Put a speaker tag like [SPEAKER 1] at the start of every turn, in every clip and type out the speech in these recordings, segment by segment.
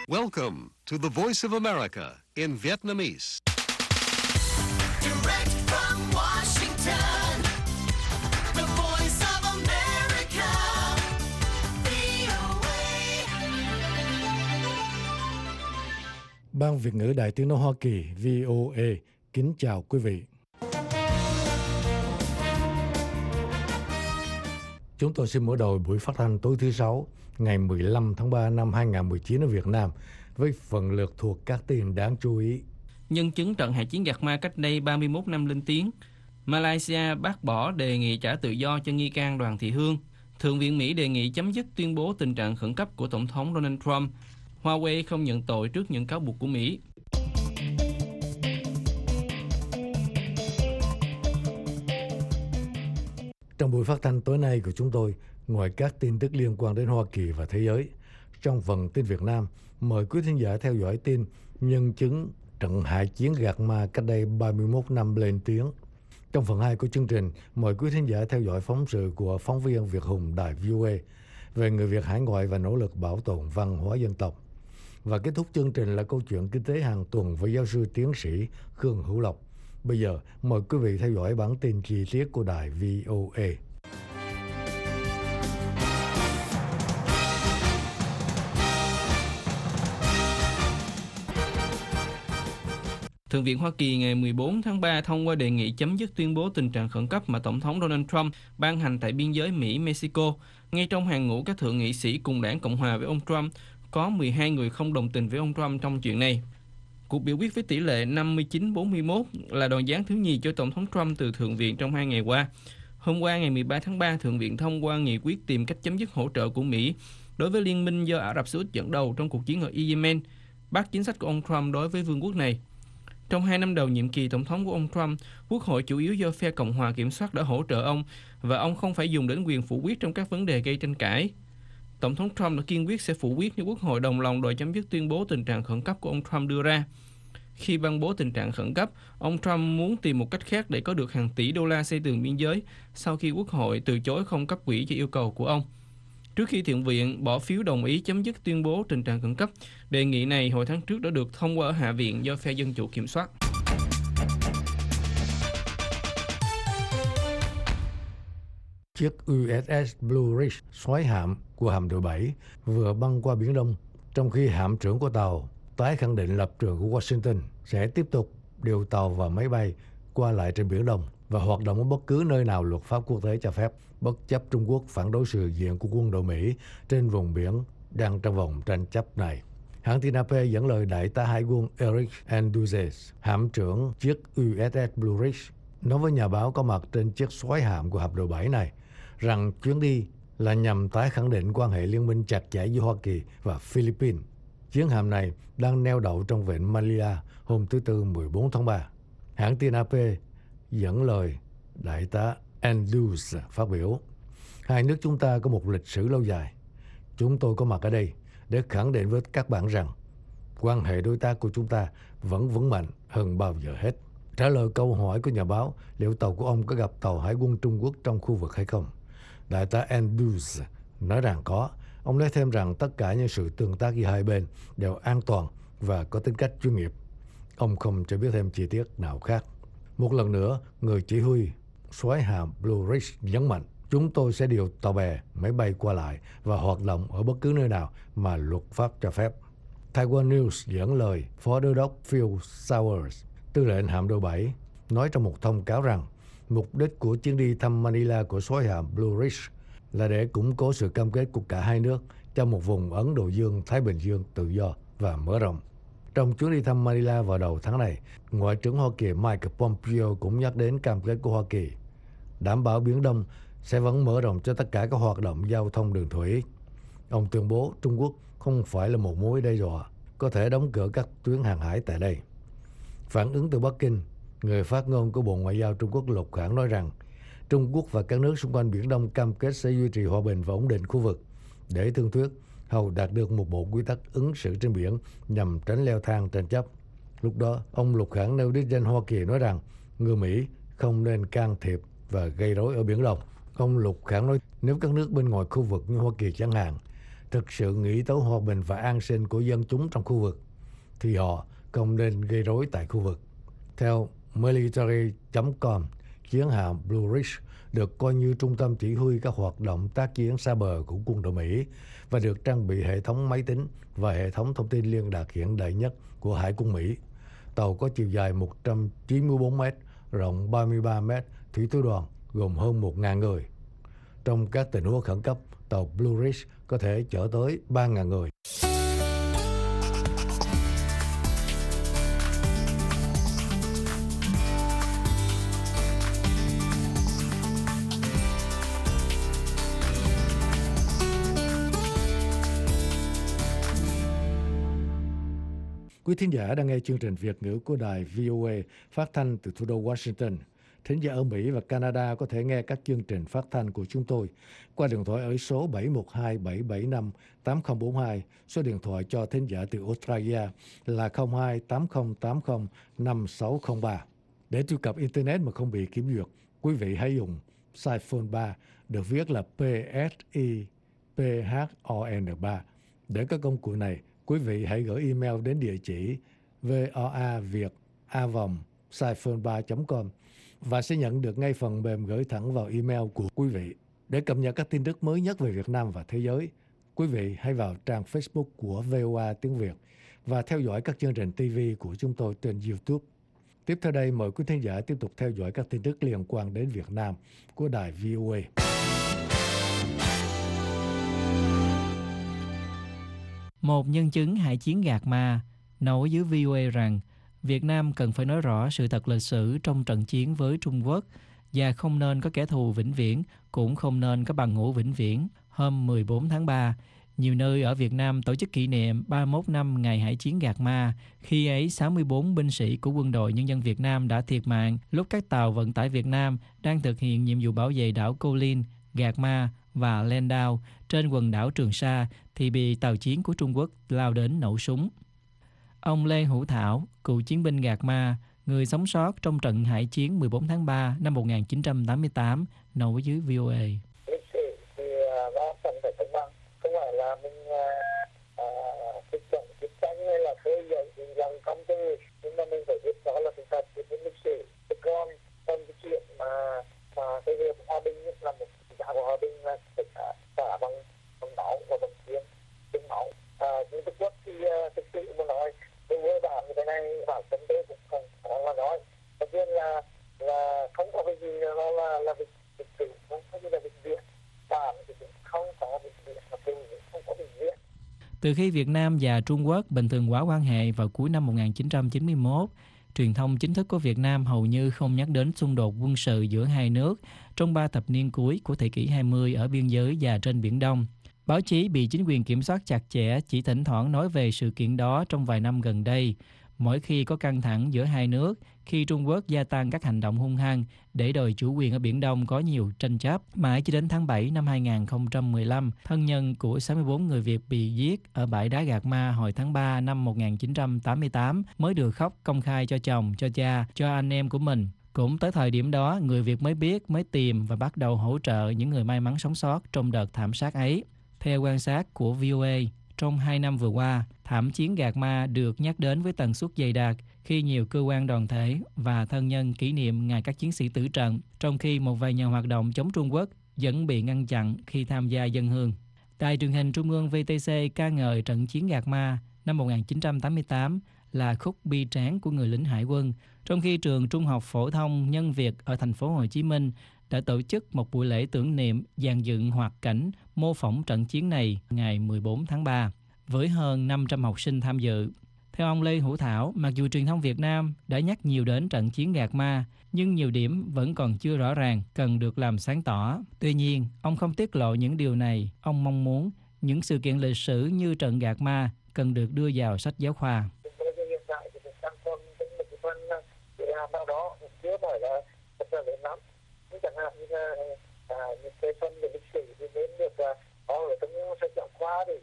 [SPEAKER 1] Welcome to the Voice of America in Vietnamese.
[SPEAKER 2] Direct from Washington, the Voice of America, VOA.
[SPEAKER 3] Ban Việt ngữ Đài Tiếng nói Hoa Kỳ VOA kính chào quý vị. Chúng tôi xin mở đầu buổi phát thanh tối thứ Sáu, ngày 15 tháng 3 năm 2019 ở Việt Nam với phần lượt thuộc các tin đáng chú ý.
[SPEAKER 4] Nhân chứng trận hải chiến Gạc Ma cách đây 31 năm lên tiếng. Malaysia bác bỏ đề nghị trả tự do cho nghi can Đoàn Thị Hương. Thượng viện Mỹ đề nghị chấm dứt tuyên bố tình trạng khẩn cấp của Tổng thống Donald Trump. Huawei không nhận tội trước những cáo buộc của Mỹ.
[SPEAKER 3] Trong buổi phát thanh tối nay của chúng tôi, ngoài các tin tức liên quan đến Hoa Kỳ và thế giới, trong phần tin Việt Nam, mời quý thính giả theo dõi tin nhân chứng trận hải chiến Gạc Ma cách đây 31 năm lên tiếng. Trong phần 2 của chương trình, mời quý thính giả theo dõi phóng sự của phóng viên Việt Hùng đài VOA về người Việt hải ngoại và nỗ lực bảo tồn văn hóa dân tộc. Và kết thúc chương trình là câu chuyện kinh tế hàng tuần với giáo sư tiến sĩ Khương Hữu Lộc. Bây giờ, mời quý vị theo dõi bản tin chi tiết của đài VOA.
[SPEAKER 4] Thượng viện Hoa Kỳ ngày 14 tháng 3 thông qua đề nghị chấm dứt tuyên bố tình trạng khẩn cấp mà Tổng thống Donald Trump ban hành tại biên giới Mỹ-Mexico. Ngay trong hàng ngũ các thượng nghị sĩ cùng đảng Cộng hòa với ông Trump, có 12 người không đồng tình với ông Trump trong chuyện này. Cuộc biểu quyết với tỷ lệ 59-41 là đòn giáng thứ nhì cho Tổng thống Trump từ Thượng viện trong 2 ngày qua. Hôm qua ngày 13 tháng 3, Thượng viện thông qua nghị quyết tìm cách chấm dứt hỗ trợ của Mỹ đối với liên minh do Ả Rập Xê Út dẫn đầu trong cuộc chiến ở Yemen, bác chính sách của ông Trump đối với vương quốc này. Trong 2 năm đầu nhiệm kỳ tổng thống của ông Trump, Quốc hội chủ yếu do phe Cộng hòa kiểm soát đã hỗ trợ ông và ông không phải dùng đến quyền phủ quyết trong các vấn đề gây tranh cãi. Tổng thống Trump đã kiên quyết sẽ phủ quyết nếu Quốc hội đồng lòng đòi chấm dứt tuyên bố tình trạng khẩn cấp của ông Trump đưa ra. Khi ban bố tình trạng khẩn cấp, ông Trump muốn tìm một cách khác để có được hàng tỷ đô la xây tường biên giới sau khi Quốc hội từ chối không cấp quỹ cho yêu cầu của ông. Trước khi Thượng viện bỏ phiếu đồng ý chấm dứt tuyên bố tình trạng khẩn cấp, đề nghị này hồi tháng trước đã được thông qua ở Hạ viện do phe Dân chủ kiểm soát.
[SPEAKER 3] Chiếc USS Blue Ridge soái hạm của hạm đội 7 vừa băng qua Biển Đông, trong khi hạm trưởng của tàu tái khẳng định lập trường của Washington sẽ tiếp tục điều tàu và máy bay qua lại trên Biển Đông và hoạt động ở bất cứ nơi nào luật pháp quốc tế cho phép, bất chấp Trung Quốc phản đối sự hiện diện của quân đội Mỹ trên vùng biển đang trong vòng tranh chấp này. Hãng tin AP dẫn lời Đại tá Hải quân Eric Anduzes, hạm trưởng chiếc USS Blue Ridge, nói với nhà báo có mặt trên chiếc soái hạm của hạm đội 7 này rằng chuyến đi là nhằm tái khẳng định quan hệ liên minh chặt chẽ giữa Hoa Kỳ và Philippines. Chiến hạm này đang neo đậu trong vịnh Manila hôm thứ Tư 14 tháng 3. Hãng tin AP dẫn lời Đại tá Andrews phát biểu: hai nước chúng ta có một lịch sử lâu dài. Chúng tôi có mặt ở đây để khẳng định với các bạn rằng quan hệ đối tác của chúng ta vẫn vững mạnh hơn bao giờ hết. Trả lời câu hỏi của nhà báo liệu tàu của ông có gặp tàu hải quân Trung Quốc trong khu vực hay không, Đại tá Andrews nói rằng có. Ông nói thêm rằng tất cả những sự tương tác giữa hai bên đều an toàn và có tính cách chuyên nghiệp. Ông không cho biết thêm chi tiết nào khác. Một lần nữa, người chỉ huy soái hạm Blue Ridge nhấn mạnh: chúng tôi sẽ điều tàu bè, máy bay qua lại và hoạt động ở bất cứ nơi nào mà luật pháp cho phép. Taiwan News dẫn lời Phó Đô đốc Phil Sowers, tư lệnh hạm đội 7, nói trong một thông cáo rằng mục đích của chuyến đi thăm Manila của soái hạm Blue Ridge là để củng cố sự cam kết của cả hai nước trong một vùng Ấn Độ Dương-Thái Bình Dương tự do và mở rộng. Trong chuyến đi thăm Manila vào đầu tháng này, Ngoại trưởng Hoa Kỳ Mike Pompeo cũng nhắc đến cam kết của Hoa Kỳ đảm bảo Biển Đông sẽ vẫn mở rộng cho tất cả các hoạt động giao thông đường thủy. Ông tuyên bố Trung Quốc không phải là một mối đe dọa có thể đóng cửa các tuyến hàng hải tại đây. Phản ứng từ Bắc Kinh, người phát ngôn của Bộ Ngoại giao Trung Quốc Lục Khảng nói rằng Trung Quốc và các nước xung quanh Biển Đông cam kết sẽ duy trì hòa bình và ổn định khu vực để thương thuyết hầu đạt được một bộ quy tắc ứng xử trên biển nhằm tránh leo thang tranh chấp. Lúc đó, ông Lục Khảng nêu đích danh Hoa Kỳ nói rằng người Mỹ không nên can thiệp và gây rối ở Biển Đông. Ông Lục Khảng nói nếu các nước bên ngoài khu vực như Hoa Kỳ chẳng hạn thực sự nghĩ tới hòa bình và an sinh của dân chúng trong khu vực, thì họ không nên gây rối tại khu vực. Theo military.com, chiến hạm Blue Ridge được coi như trung tâm chỉ huy các hoạt động tác chiến xa bờ của quân đội Mỹ và được trang bị hệ thống máy tính và hệ thống thông tin liên lạc hiện đại nhất của Hải quân Mỹ. Tàu có chiều dài 194 mét, rộng 33 mét, thủy thủ đoàn gồm hơn 1.000 người. Trong các tình huống khẩn cấp, tàu Blue Ridge có thể chở tới 3.000 người. Quý thính giả đang nghe chương trình Việt ngữ của đài VOA phát thanh từ thủ đô Washington. Thính giả ở Mỹ và Canada có thể nghe các chương trình phát thanh của chúng tôi qua điện thoại ở số 712-775-8042, số điện thoại cho thính giả từ Australia là 02-8080-5603. Để truy cập Internet mà không bị kiểm duyệt, quý vị hãy dùng Psiphone 3, được viết là PSIPHON 3. Để các công cụ này, quý vị hãy gửi email đến địa chỉ voaviet@psiphone3.com và sẽ nhận được ngay phần mềm gửi thẳng vào email của quý vị. Để cập nhật các tin tức mới nhất về Việt Nam và thế giới, quý vị hãy vào trang Facebook của VOA Tiếng Việt và theo dõi các chương trình TV của chúng tôi trên YouTube. Tiếp theo đây, mời quý thính giả tiếp tục theo dõi các tin tức liên quan đến Việt Nam của đài VOA.
[SPEAKER 5] Một nhân chứng hải chiến Gạc Ma nói với VOA rằng Việt Nam cần phải nói rõ sự thật lịch sử trong trận chiến với Trung Quốc và không nên có kẻ thù vĩnh viễn, cũng không nên có bằng hữu vĩnh viễn. Hôm 14 tháng 3, nhiều nơi ở Việt Nam tổ chức kỷ niệm 31 năm ngày hải chiến Gạc Ma. Khi ấy, 64 binh sĩ của Quân đội Nhân dân Việt Nam đã thiệt mạng lúc các tàu vận tải Việt Nam đang thực hiện nhiệm vụ bảo vệ đảo Cô Linh, Gạc Ma và Landau trên quần đảo Trường Sa thì bị tàu chiến của Trung Quốc lao đến nổ súng. Ông Lê Hữu Thảo, cựu chiến binh Gạc Ma, người sống sót trong trận hải chiến 14 tháng 3 năm 1988, nói với VOA.
[SPEAKER 6] Lịch sử thì nó cần phải công bằng, không phải là mình kích động chiến tranh hay là khơi dậy những dòng công tư, nhưng mà mình phải biết đó là sự thật của lịch sử. Còn trong cái chuyện mà cái việc hòa bình nhất là một giá của hòa bình là phải trả bằng máu và bằng tiếng máu. Nhưng Trung Quốc thì thực sự mà nói, đối với bạn như thế này, bản thân tôi cũng không có mà nói. Tất nhiên là không có cái gì nó là việc sự, không có gì là việc viện. Bạn thì cũng không có việc viện, mà tôi không có việc viện.
[SPEAKER 5] Từ khi Việt Nam và Trung Quốc bình thường hóa quan hệ vào cuối năm 1991, truyền thông chính thức của Việt Nam hầu như không nhắc đến xung đột quân sự giữa hai nước trong 3 thập niên cuối của thế kỷ 20 ở biên giới và trên Biển Đông. Báo chí bị chính quyền kiểm soát chặt chẽ chỉ thỉnh thoảng nói về sự kiện đó trong vài năm gần đây. Mỗi khi có căng thẳng giữa hai nước, khi Trung Quốc gia tăng các hành động hung hăng để đòi chủ quyền ở Biển Đông có nhiều tranh chấp, mãi cho đến tháng 7 năm 2015, thân nhân của 64 người Việt bị giết ở bãi đá Gạc Ma hồi tháng 3 năm 1988 mới được khóc công khai cho chồng, cho cha, cho anh em của mình. Cũng tới thời điểm đó, người Việt mới biết, mới tìm và bắt đầu hỗ trợ những người may mắn sống sót trong đợt thảm sát ấy. Theo quan sát của VOA, trong 2 năm vừa qua, thảm chiến Gạc Ma được nhắc đến với tần suất dày đặc khi nhiều cơ quan đoàn thể và thân nhân kỷ niệm ngày các chiến sĩ tử trận, trong khi một vài nhà hoạt động chống Trung Quốc vẫn bị ngăn chặn khi tham gia dâng hương. Đài truyền hình Trung ương VTC ca ngợi trận chiến Gạc Ma năm 1988 là khúc bi tráng của người lính hải quân, trong khi trường Trung học phổ thông Nhân Việt ở thành phố Hồ Chí Minh đã tổ chức một buổi lễ tưởng niệm dàn dựng hoạt cảnh mô phỏng trận chiến này ngày 14 tháng 3 với hơn 500 học sinh tham dự. Theo ông Lê Hữu Thảo, mặc dù truyền thông Việt Nam đã nhắc nhiều đến trận chiến Gạc Ma, nhưng nhiều điểm vẫn còn chưa rõ ràng, cần được làm sáng tỏ. Tuy nhiên, ông không tiết lộ những điều này. Ông mong muốn những sự kiện lịch sử như trận Gạc Ma cần được đưa vào sách giáo khoa.
[SPEAKER 6] Hiện tại thì đang còn những cái phần nào đó chưa phải là rất là lớn lắm. Chẳng hạn như là những cái phần về lịch sử thì nên được có ở trong sách giáo khoa để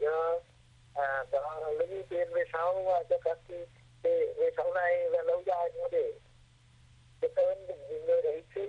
[SPEAKER 6] cho lấy ưu tiên về sau cho các về sau này và lâu dài nữa để biết ơn những người đấy chứ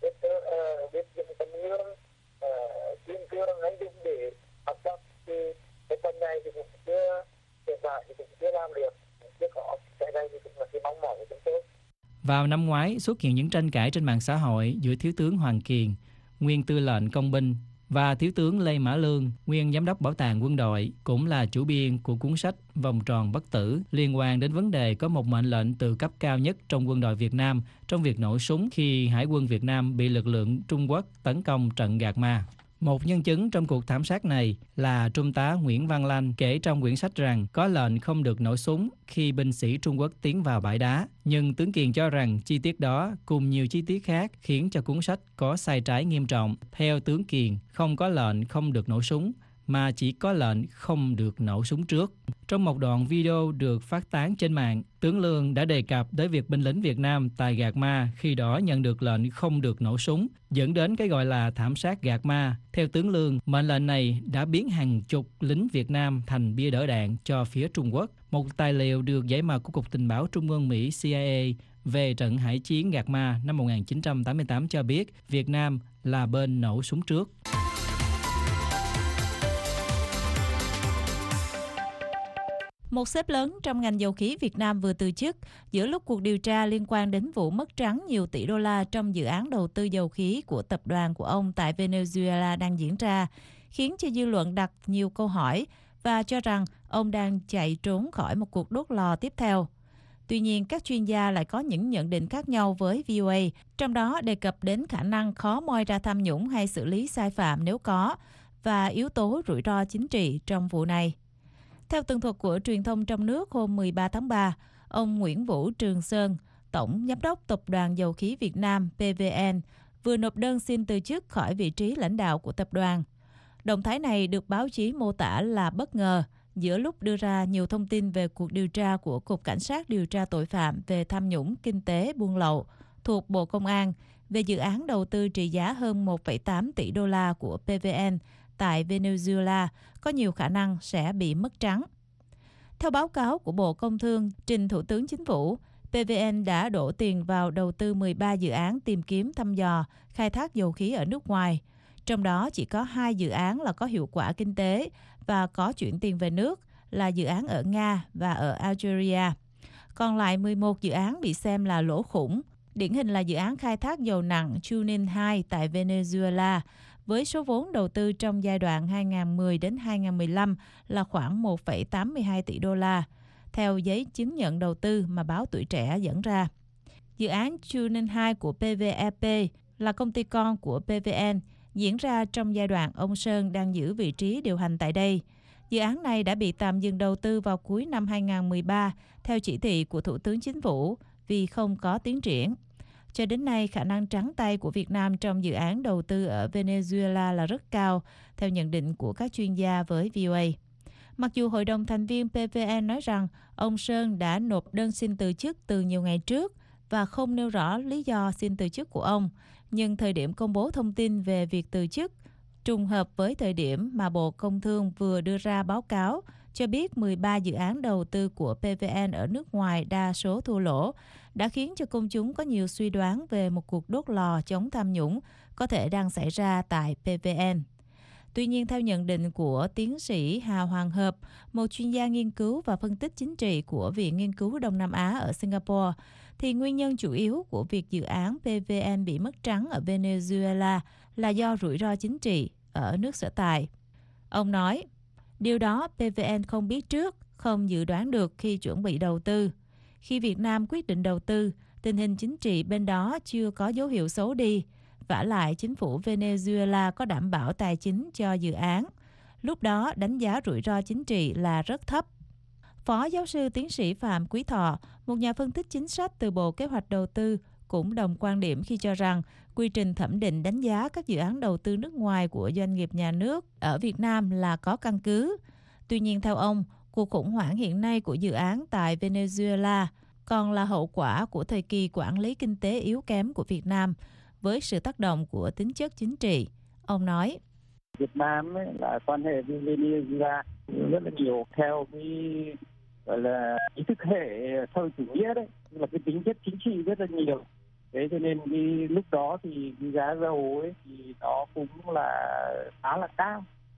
[SPEAKER 6] biết những tấm gương kiên cường anh dũng để học tập phần này thì cũng chưa hiện tại thì cũng chưa làm được, chưa có. Cái này thì cũng là cái mong mỏi của chúng tôi.
[SPEAKER 5] Vào năm ngoái, xuất hiện những tranh cãi trên mạng xã hội giữa Thiếu tướng Hoàng Kiền, nguyên tư lệnh công binh, và Thiếu tướng Lê Mã Lương, nguyên giám đốc bảo tàng quân đội, cũng là chủ biên của cuốn sách Vòng tròn bất tử, liên quan đến vấn đề có một mệnh lệnh từ cấp cao nhất trong quân đội Việt Nam trong việc nổ súng khi Hải quân Việt Nam bị lực lượng Trung Quốc tấn công trận Gạc Ma. Một nhân chứng trong cuộc thảm sát này là Trung tá Nguyễn Văn Lanh kể trong quyển sách rằng có lệnh không được nổ súng khi binh sĩ Trung Quốc tiến vào bãi đá. Nhưng tướng Kiền cho rằng chi tiết đó cùng nhiều chi tiết khác khiến cho cuốn sách có sai trái nghiêm trọng. Theo tướng Kiền, không có lệnh không được nổ súng, mà chỉ có lệnh không được nổ súng trước. Trong một đoạn video được phát tán trên mạng, tướng Lương đã đề cập tới việc binh lính Việt Nam tại Gạc Ma khi đó nhận được lệnh không được nổ súng, dẫn đến cái gọi là thảm sát Gạc Ma. Theo tướng Lương, mệnh lệnh này đã biến hàng chục lính Việt Nam thành bia đỡ đạn cho phía Trung Quốc. Một tài liệu được giải mật của Cục Tình báo Trung ương Mỹ CIA về trận hải chiến Gạc Ma năm 1988 cho biết Việt Nam là bên nổ súng trước.
[SPEAKER 7] Một sếp lớn trong ngành dầu khí Việt Nam vừa từ chức giữa lúc cuộc điều tra liên quan đến vụ mất trắng nhiều tỷ đô la trong dự án đầu tư dầu khí của tập đoàn của ông tại Venezuela đang diễn ra, khiến cho dư luận đặt nhiều câu hỏi và cho rằng ông đang chạy trốn khỏi một cuộc đốt lò tiếp theo. Tuy nhiên, các chuyên gia lại có những nhận định khác nhau với VOA, trong đó đề cập đến khả năng khó moi ra tham nhũng hay xử lý sai phạm nếu có, và yếu tố rủi ro chính trị trong vụ này. Theo tường thuật của truyền thông trong nước hôm 13 tháng 3, ông Nguyễn Vũ Trường Sơn, Tổng Giám đốc Tập đoàn Dầu khí Việt Nam PVN, vừa nộp đơn xin từ chức khỏi vị trí lãnh đạo của tập đoàn. Động thái này được báo chí mô tả là bất ngờ, giữa lúc đưa ra nhiều thông tin về cuộc điều tra của Cục Cảnh sát điều tra tội phạm về tham nhũng kinh tế buôn lậu thuộc Bộ Công an về dự án đầu tư trị giá hơn 1,8 tỷ đô la của PVN tại Venezuela có nhiều khả năng sẽ bị mất trắng. Theo báo cáo của Bộ Công Thương trình Thủ tướng Chính phủ, PVN đã đổ tiền vào đầu tư 13 dự án tìm kiếm thăm dò, khai thác dầu khí ở nước ngoài. Trong đó chỉ có 2 dự án là có hiệu quả kinh tế và có chuyển tiền về nước là dự án ở Nga và ở Algeria. Còn lại 11 dự án bị xem là lỗ khủng. Điển hình là dự án khai thác dầu nặng Junin 2 tại Venezuela, với số vốn đầu tư trong giai đoạn 2010 đến 2015 là khoảng 1,82 tỷ đô la, theo giấy chứng nhận đầu tư mà báo Tuổi Trẻ dẫn ra. Dự án Junin 2 của PVEP là công ty con của PVN, diễn ra trong giai đoạn ông Sơn đang giữ vị trí điều hành tại đây. Dự án này đã bị tạm dừng đầu tư vào cuối năm 2013 theo chỉ thị của Thủ tướng Chính phủ vì không có tiến triển. Cho đến nay, khả năng trắng tay của Việt Nam trong dự án đầu tư ở Venezuela là rất cao, theo nhận định của các chuyên gia với VOA. Mặc dù Hội đồng thành viên PVN nói rằng ông Sơn đã nộp đơn xin từ chức từ nhiều ngày trước và không nêu rõ lý do xin từ chức của ông, nhưng thời điểm công bố thông tin về việc từ chức trùng hợp với thời điểm mà Bộ Công Thương vừa đưa ra báo cáo cho biết 13 dự án đầu tư của PVN ở nước ngoài đa số thua lỗ, đã khiến cho công chúng có nhiều suy đoán về một cuộc đốt lò chống tham nhũng có thể đang xảy ra tại PVN. Tuy nhiên, theo nhận định của tiến sĩ Hà Hoàng Hợp, một chuyên gia nghiên cứu và phân tích chính trị của Viện Nghiên cứu Đông Nam Á ở Singapore, thì nguyên nhân chủ yếu của việc dự án PVN bị mất trắng ở Venezuela là do rủi ro chính trị ở nước sở tại. Ông nói, điều đó PVN không biết trước, không dự đoán được khi chuẩn bị đầu tư. Khi Việt Nam quyết định đầu tư, tình hình chính trị bên đó chưa có dấu hiệu xấu đi. Vả lại, chính phủ Venezuela có đảm bảo tài chính cho dự án. Lúc đó, đánh giá rủi ro chính trị là rất thấp. Phó giáo sư tiến sĩ Phạm Quý Thọ, một nhà phân tích chính sách từ Bộ Kế hoạch Đầu tư, cũng đồng quan điểm khi cho rằng quy trình thẩm định đánh giá các dự án đầu tư nước ngoài của doanh nghiệp nhà nước ở Việt Nam là có căn cứ. Tuy nhiên, theo ông, cuộc khủng hoảng hiện nay của dự án tại Venezuela còn là hậu quả của thời kỳ quản lý kinh tế yếu kém của Việt Nam với sự tác động của tính chất chính trị. Ông nói,
[SPEAKER 6] Việt Nam ấy, là quan hệ với Venezuela rất là nhiều theo cái gọi là ý thức hệ xã hội chủ nghĩa đấy, là cái tính chất chính trị rất là nhiều. Thế cho nên cái lúc đó thì cái giá dầu ấy thì nó cũng là khá là cao.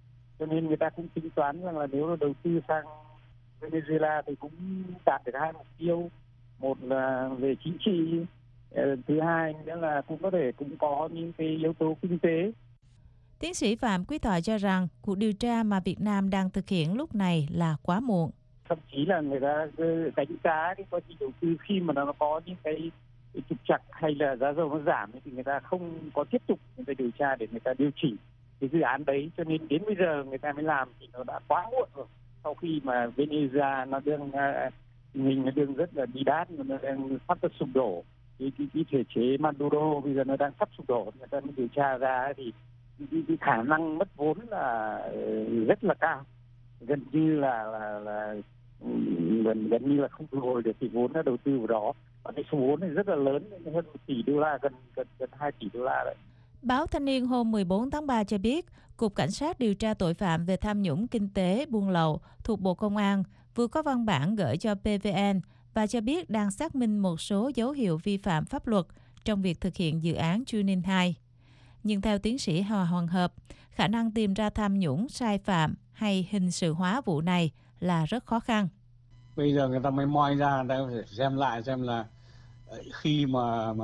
[SPEAKER 6] cho nên người ta cũng tính toán rằng là nếu đầu tư sang Venezuela thì cũng đạt được hai mục tiêu, một là về chính trị, thứ hai nữa là cũng có thể cũng có những cái yếu tố kinh tế.
[SPEAKER 7] Tiến sĩ Phạm Quý Thọ cho rằng cuộc điều tra mà Việt Nam đang thực hiện lúc này là quá muộn.
[SPEAKER 6] Thậm chí là người ta đánh giá cái quá trình đầu tư khi mà nó có những cái trục trặc hay là giá dầu nó giảm thì người ta không có tiếp tục người ta điều tra để người ta điều chỉnh cái dự án đấy, cho nên đến bây giờ người ta mới làm thì nó đã quá muộn rồi. Sau khi mà Venezuela nó đương rất là bi đát, nó đang sắp sụp đổ, cái thể chế Maduro bây giờ nó đang sắp sụp đổ, người ta mới điều tra ra thì cái khả năng mất vốn là rất là cao, gần như là không thu hồi được cái vốn đã đầu tư vào đó, và cái số vốn này rất là lớn, hơn 1 tỷ đô la, gần 2 tỷ đô la đấy.
[SPEAKER 7] Báo Thanh niên hôm 14 tháng 3 cho biết, Cục Cảnh sát điều tra tội phạm về tham nhũng kinh tế, buôn lậu thuộc Bộ Công an vừa có văn bản gửi cho PVN và cho biết đang xác minh một số dấu hiệu vi phạm pháp luật trong việc thực hiện dự án Junin 2. Nhưng theo tiến sĩ Hà Hoàng Hợp, khả năng tìm ra tham nhũng, sai phạm hay hình sự hóa vụ này là rất khó khăn.
[SPEAKER 8] Bây giờ người ta mới moi ra, người ta phải xem lại xem là khi mà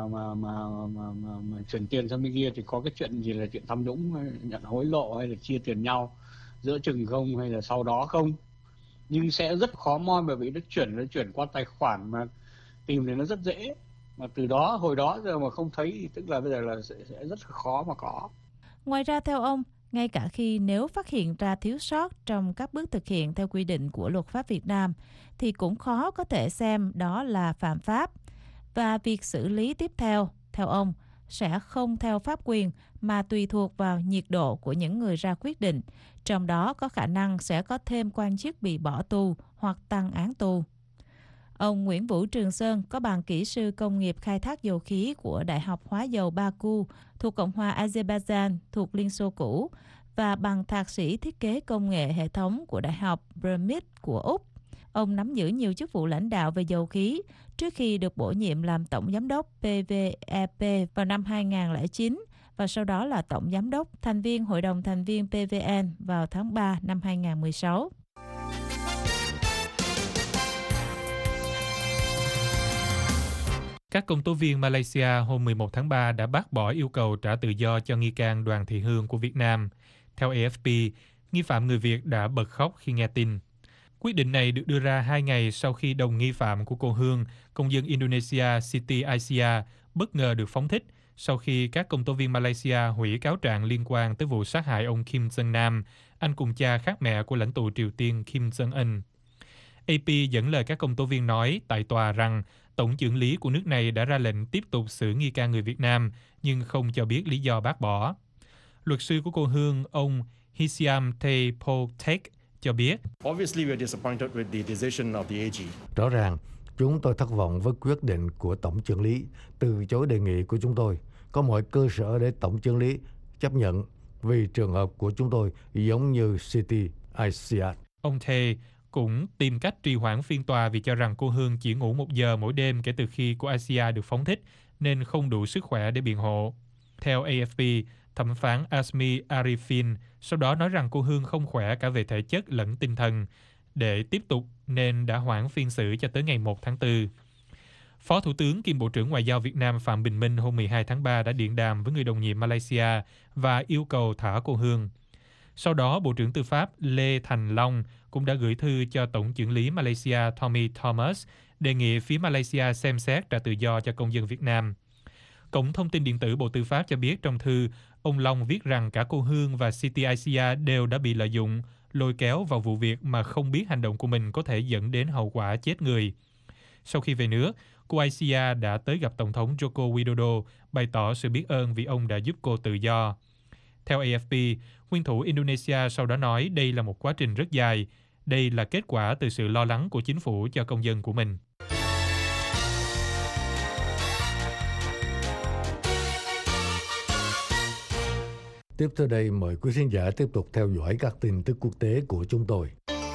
[SPEAKER 8] chuyển tiền sang bên kia thì có cái chuyện gì là chuyện tham nhũng, nhận hối lộ hay là chia tiền nhau giữa chừng không, hay là sau đó không. Nhưng sẽ rất khó moi, bởi vì nó chuyển qua tài khoản mà tìm thì nó rất dễ. Mà từ đó hồi đó giờ mà không thấy thì tức là bây giờ là sẽ rất khó mà có.
[SPEAKER 7] Ngoài ra theo ông, ngay cả khi nếu phát hiện ra thiếu sót trong các bước thực hiện theo quy định của luật pháp Việt Nam thì cũng khó có thể xem đó là phạm pháp. Và việc xử lý tiếp theo ông, sẽ không theo pháp quyền mà tùy thuộc vào nhiệt độ của những người ra quyết định. Trong đó có khả năng sẽ có thêm quan chức bị bỏ tù hoặc tăng án tù. Ông Nguyễn Vũ Trường Sơn có bằng kỹ sư công nghiệp khai thác dầu khí của Đại học Hóa dầu Baku thuộc Cộng hòa Azerbaijan thuộc Liên Xô cũ và bằng thạc sĩ thiết kế công nghệ hệ thống của Đại học Birmingham của Úc. Ông nắm giữ nhiều chức vụ lãnh đạo về dầu khí trước khi được bổ nhiệm làm Tổng Giám đốc PVEP vào năm 2009 và sau đó là Tổng Giám đốc, thành viên Hội đồng thành viên PVN vào tháng 3 năm 2016.
[SPEAKER 9] Các công tố viên Malaysia hôm 11 tháng 3 đã bác bỏ yêu cầu trả tự do cho nghi can Đoàn Thị Hương của Việt Nam. Theo AFP, nghi phạm người Việt đã bật khóc khi nghe tin. Quyết định này được đưa ra 2 ngày sau khi đồng nghi phạm của cô Hương, công dân Indonesia Siti Aisyah, bất ngờ được phóng thích sau khi các công tố viên Malaysia hủy cáo trạng liên quan tới vụ sát hại ông Kim Jong Nam, anh cùng cha khác mẹ của lãnh tụ Triều Tiên Kim Jong Un. AP dẫn lời các công tố viên nói tại tòa rằng Tổng chưởng lý của nước này đã ra lệnh tiếp tục xử nghi can người Việt Nam, nhưng không cho biết lý do bác bỏ. Luật sư của cô Hương, ông Hisiam Tepotek, cho biết.
[SPEAKER 3] Rõ ràng, chúng tôi thất vọng với quyết định của Tổng chưởng lý, từ chối đề nghị của chúng tôi. Có mọi cơ sở để Tổng chưởng lý chấp nhận vì trường hợp của chúng tôi giống như Siti Aisyah.
[SPEAKER 9] Ông Te cũng tìm cách trì hoãn phiên tòa vì cho rằng cô Hương chỉ ngủ 1 giờ mỗi đêm kể từ khi cô Aisyah được phóng thích, nên không đủ sức khỏe để biện hộ. Theo AFP, thẩm phán Azmi Arifin sau đó nói rằng cô Hương không khỏe cả về thể chất lẫn tinh thần. Để tiếp tục nên đã hoãn phiên xử cho tới ngày 1 tháng 4. Phó Thủ tướng kiêm Bộ trưởng Ngoại giao Việt Nam Phạm Bình Minh hôm 12 tháng 3 đã điện đàm với người đồng nhiệm Malaysia và yêu cầu thả cô Hương. Sau đó, Bộ trưởng Tư pháp Lê Thành Long cũng đã gửi thư cho Tổng chưởng lý Malaysia Tommy Thomas đề nghị phía Malaysia xem xét trả tự do cho công dân Việt Nam. Cổng thông tin điện tử Bộ Tư pháp cho biết trong thư, ông Long viết rằng cả cô Hương và Siti Aisyah đều đã bị lợi dụng, lôi kéo vào vụ việc mà không biết hành động của mình có thể dẫn đến hậu quả chết người. Sau khi về nước, cô Aisyah đã tới gặp Tổng thống Joko Widodo, bày tỏ sự biết ơn vì ông đã giúp cô tự do. Theo AFP, nguyên thủ Indonesia sau đó nói đây là một quá trình rất dài. Đây là kết quả từ sự lo lắng của chính phủ cho công dân của mình.
[SPEAKER 3] Tiếp theo đây, mời quý khán giả tiếp tục theo dõi các tin tức quốc tế của chúng tôi.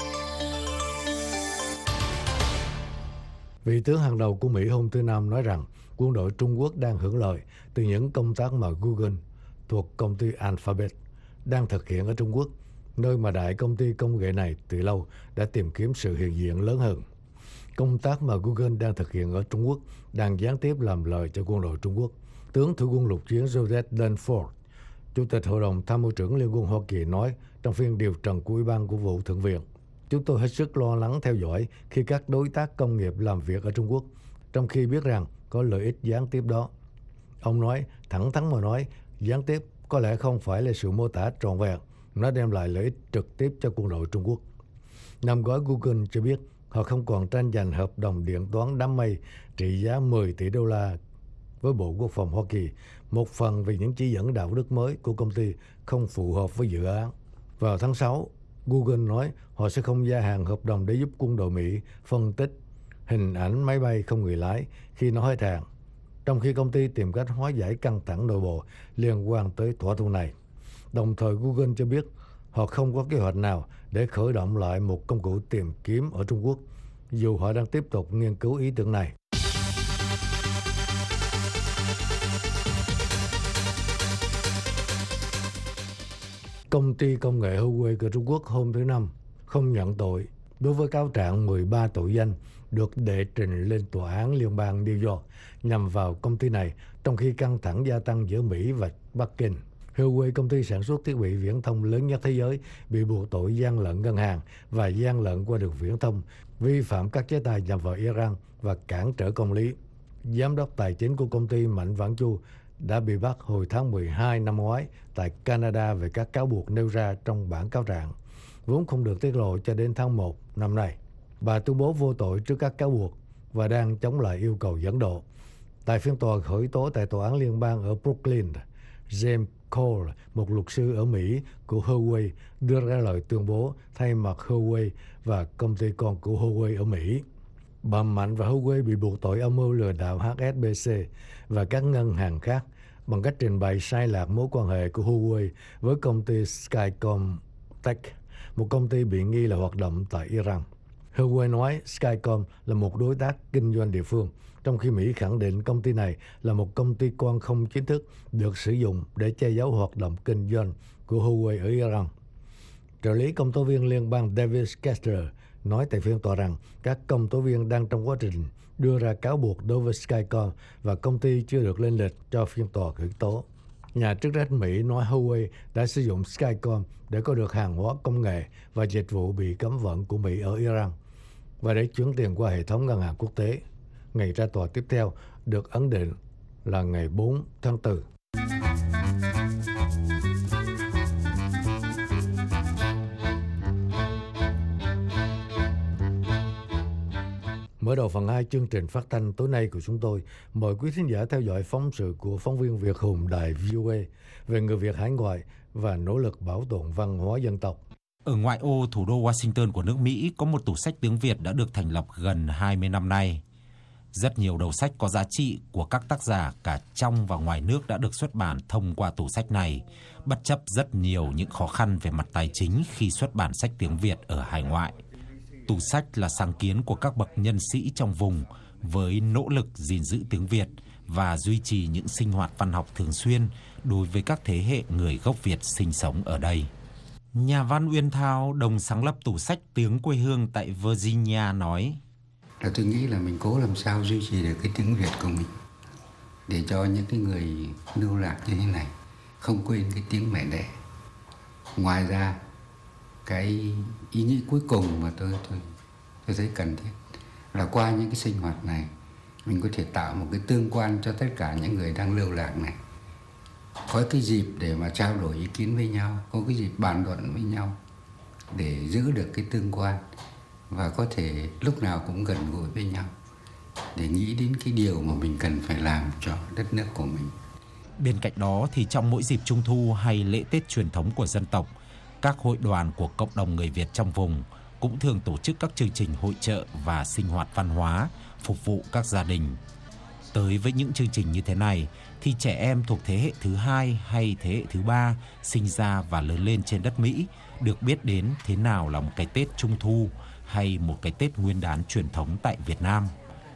[SPEAKER 3] Vị tướng hàng đầu của Mỹ hôm thứ Năm nói rằng quân đội Trung Quốc đang hưởng lợi từ những công tác mà Google thuộc công ty Alphabet đang thực hiện ở Trung Quốc nơi mà đại công ty công nghệ này từ lâu đã tìm kiếm sự hiện diện lớn hơn. Công tác mà Google đang thực hiện ở Trung Quốc đang gián tiếp làm lợi cho quân đội Trung Quốc. Tướng Thủy quân lục chiến Joseph Dunford, Chủ tịch Hội đồng Tham mưu trưởng Liên quân Hoa Kỳ nói trong phiên điều trần của Ủy ban của vụ Thượng viện: "Chúng tôi hết sức lo lắng theo dõi khi các đối tác công nghiệp làm việc ở Trung Quốc, trong khi biết rằng có lợi ích gián tiếp đó." Ông nói, thẳng thắn mà nói, gián tiếp có lẽ không phải là sự mô tả trọn vẹn, nó đem lại lợi ích trực tiếp cho quân đội Trung Quốc. Năm gói Google cho biết họ không còn tranh giành hợp đồng điện toán đám mây trị giá 10 tỷ đô la với Bộ Quốc phòng Hoa Kỳ, một phần vì những chỉ dẫn đạo đức mới của công ty không phù hợp với dự án. Vào tháng 6, Google nói họ sẽ không gia hạn hợp đồng để giúp quân đội Mỹ phân tích hình ảnh máy bay không người lái khi nó hết hạn, trong khi công ty tìm cách hóa giải căng thẳng nội bộ liên quan tới thỏa thuận này. Đồng thời Google cho biết họ không có kế hoạch nào để khởi động lại một công cụ tìm kiếm ở Trung Quốc, dù họ đang tiếp tục nghiên cứu ý tưởng này. Công ty công nghệ Huawei của Trung Quốc hôm thứ Năm không nhận tội đối với cáo trạng 13 tội danh được đệ trình lên Tòa án Liên bang New York nhằm vào công ty này trong khi căng thẳng gia tăng giữa Mỹ và Bắc Kinh. Huawei, công ty sản xuất thiết bị viễn thông lớn nhất thế giới, bị buộc tội gian lận ngân hàng và gian lận qua đường viễn thông, vi phạm các chế tài nhằm vào Iran và cản trở công lý. Giám đốc tài chính của công ty Mạnh Vãn Chu đã bị bắt hồi tháng 12 năm ngoái tại Canada về các cáo buộc nêu ra trong bản cáo trạng, vốn không được tiết lộ cho đến tháng 1 năm nay. Bà tuyên bố vô tội trước các cáo buộc và đang chống lại yêu cầu dẫn độ. Tại phiên tòa khởi tố tại Tòa án Liên bang ở Brooklyn, James Cole, một luật sư ở Mỹ của Huawei, đưa ra lời tuyên bố thay mặt Huawei và công ty con của Huawei ở Mỹ. Bà Mạnh và Huawei bị buộc tội âm mưu lừa đảo HSBC và các ngân hàng khác bằng cách trình bày sai lạc mối quan hệ của Huawei với công ty Skycom Tech, một công ty bị nghi là hoạt động tại Iran. Huawei nói Skycom là một đối tác kinh doanh địa phương, trong khi Mỹ khẳng định công ty này là một công ty con không chính thức được sử dụng để che giấu hoạt động kinh doanh của Huawei ở Iran. Trợ lý công tố viên liên bang David Kester nói tại phiên tòa rằng các công tố viên đang trong quá trình đưa ra cáo buộc đối với Skycom và công ty chưa được lên lịch cho phiên tòa khởi tố. Nhà chức trách Mỹ nói Huawei đã sử dụng Skycom để có được hàng hóa công nghệ và dịch vụ bị cấm vận của Mỹ ở Iran và để chuyển tiền qua hệ thống ngân hàng quốc tế. Ngày ra tòa tiếp theo được ấn định là ngày 4 tháng 4. Mở đầu phần 2 chương trình phát thanh tối nay của chúng tôi, mời quý thính giả theo dõi phóng sự của phóng viên Việt Hùng đài VOA về người Việt hải ngoại và nỗ lực bảo tồn văn hóa dân tộc.
[SPEAKER 10] Ở ngoại ô thủ đô Washington của nước Mỹ có một tủ sách tiếng Việt đã được thành lập gần 20 năm nay. Rất nhiều đầu sách có giá trị của các tác giả cả trong và ngoài nước đã được xuất bản thông qua tủ sách này, bất chấp rất nhiều những khó khăn về mặt tài chính khi xuất bản sách tiếng Việt ở hải ngoại. Tủ sách là sáng kiến của các bậc nhân sĩ trong vùng với nỗ lực gìn giữ tiếng Việt và duy trì những sinh hoạt văn học thường xuyên đối với các thế hệ người gốc Việt sinh sống ở đây. Nhà văn Uyên Thao, đồng sáng lập tủ sách tiếng quê hương tại Virginia nói:
[SPEAKER 11] Tôi nghĩ là mình cố làm sao duy trì được cái tiếng Việt của mình để cho những cái người lưu lạc như thế này không quên cái tiếng mẹ đẻ. Ngoài ra, cái ý nghĩ cuối cùng mà tôi thấy cần thiết là qua những cái sinh hoạt này mình có thể tạo một cái tương quan cho tất cả những người đang lưu lạc này, có cái dịp để mà trao đổi ý kiến với nhau, có cái dịp bàn luận với nhau để giữ được cái tương quan và có thể lúc nào cũng gần gũi với nhau để nghĩ đến cái điều mà mình cần phải làm cho đất nước của mình.
[SPEAKER 10] Bên cạnh đó thì trong mỗi dịp Trung thu hay lễ Tết truyền thống của dân tộc, các hội đoàn của cộng đồng người Việt trong vùng cũng thường tổ chức các chương trình hội chợ và sinh hoạt văn hóa phục vụ các gia đình. Tới với những chương trình như thế này thì trẻ em thuộc thế hệ thứ 2 hay thế hệ thứ 3 sinh ra và lớn lên trên đất Mỹ được biết đến thế nào là một cái Tết Trung thu hay một cái Tết Nguyên đán truyền thống tại Việt Nam.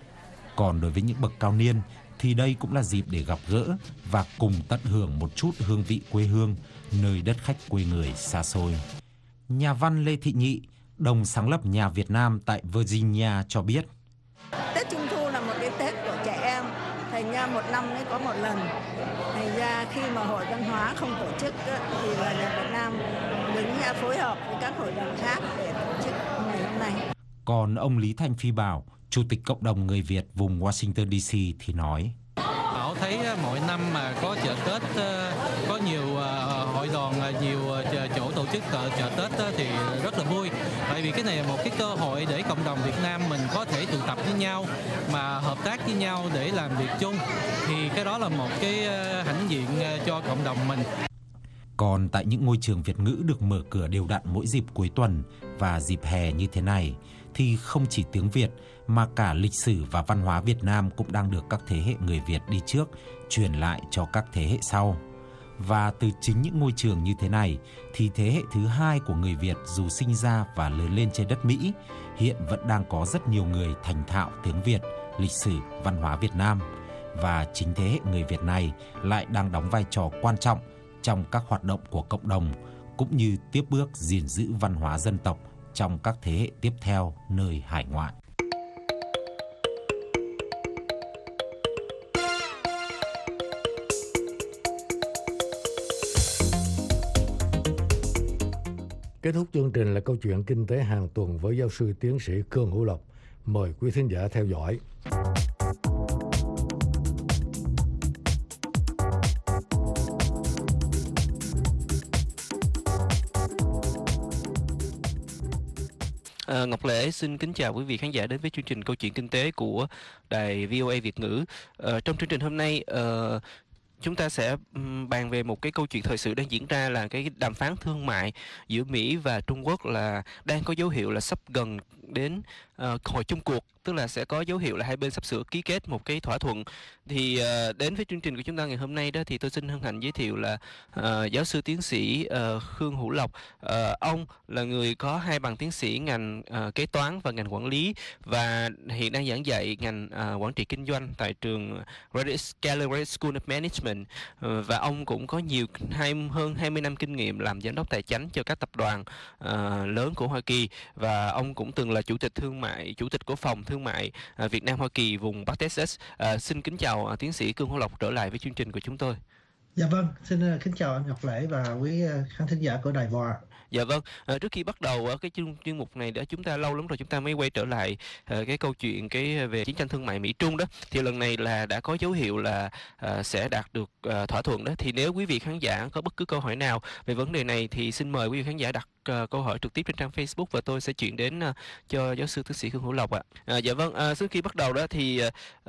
[SPEAKER 10] Còn đối với những bậc cao niên thì đây cũng là dịp để gặp gỡ và cùng tận hưởng một chút hương vị quê hương nơi đất khách quê người xa xôi. Nhà văn Lê Thị Nhị, đồng sáng lập Nhà Việt Nam tại Virginia cho biết.
[SPEAKER 12] Tết Trung Thu là một cái Tết của trẻ em, thành ra một năm mới có một lần. Thành ra khi mà Hội Văn hóa không tổ chức thì là Nhà Việt Nam đứng ra phối hợp với các hội đoàn khác để tổ chức ngày hôm nay.
[SPEAKER 10] Còn ông Lý Thanh Phi Bảo, Chủ tịch Cộng đồng Người Việt vùng Washington DC thì nói.
[SPEAKER 13] Bảo thấy mỗi năm mà có chợ Tết, có nhiều hội đoàn, nhiều chỗ tổ chức chợ Tết thì rất là vui. Tại vì cái này là một cái cơ hội để cộng đồng Việt Nam mình có thể tụ tập với nhau, mà hợp tác với nhau để làm việc chung. Thì cái đó là một cái hãnh diện cho cộng đồng mình.
[SPEAKER 10] Còn tại những ngôi trường Việt ngữ được mở cửa đều đặn mỗi dịp cuối tuần và dịp hè như thế này, thì không chỉ tiếng Việt mà cả lịch sử và văn hóa Việt Nam cũng đang được các thế hệ người Việt đi trước truyền lại cho các thế hệ sau. Và từ chính những ngôi trường như thế này thì thế hệ thứ hai của người Việt dù sinh ra và lớn lên trên đất Mỹ hiện vẫn đang có rất nhiều người thành thạo tiếng Việt, lịch sử, văn hóa Việt Nam. Và chính thế hệ người Việt này lại đang đóng vai trò quan trọng trong các hoạt động của cộng đồng, cũng như tiếp bước gìn giữ văn hóa dân tộc trong các thế hệ tiếp theo nơi hải ngoại.
[SPEAKER 3] Kết thúc chương trình là câu chuyện kinh tế hàng tuần với giáo sư tiến sĩ Cương Hữu Lộc. Mời quý thính giả theo dõi.
[SPEAKER 4] Ngọc Lễ xin kính chào quý vị khán giả đến với chương trình Câu chuyện Kinh tế của đài VOA Việt ngữ. Trong chương trình hôm nay, chúng ta sẽ bàn về một cái câu chuyện thời sự đang diễn ra là cái đàm phán thương mại giữa Mỹ và Trung Quốc là đang có dấu hiệu là sắp gần đến hồi chung cuộc, tức là sẽ có dấu hiệu là hai bên sắp sửa ký kết một cái thỏa thuận. Thì đến với chương trình của chúng ta ngày hôm nay đó thì tôi xin hân hạnh giới thiệu là giáo sư tiến sĩ Khương Hữu Lộc. Ông là người có 2 bằng tiến sĩ ngành kế toán và ngành quản lý, và hiện đang giảng dạy ngành quản trị kinh doanh tại trường Graduate School of Management, và ông cũng có hơn 20 năm kinh nghiệm làm giám đốc tài chính cho các tập đoàn lớn của Hoa Kỳ, và ông cũng từng là chủ tịch của phòng thương mại Việt Nam Hoa Kỳ vùng Bắc Texas. Xin kính chào tiến sĩ Cương Hữu Lộc trở lại với chương trình của chúng tôi.
[SPEAKER 14] Dạ vâng, xin kính chào anh Ngọc Lễ và quý khán thính giả của đài VOA.
[SPEAKER 4] Dạ vâng, trước khi bắt đầu cái chuyên mục này đó, chúng ta lâu lắm rồi chúng ta mới quay trở lại cái câu chuyện về chiến tranh thương mại Mỹ Trung đó, thì lần này là đã có dấu hiệu là sẽ đạt được thỏa thuận đó. Thì nếu quý vị khán giả có bất cứ câu hỏi nào về vấn đề này thì xin mời quý vị khán giả đặt câu hỏi trực tiếp trên trang Facebook và tôi sẽ chuyển đến cho giáo sư tiến sĩ Khương Hữu Lộc ạ. Dạ vâng, trước khi bắt đầu đó thì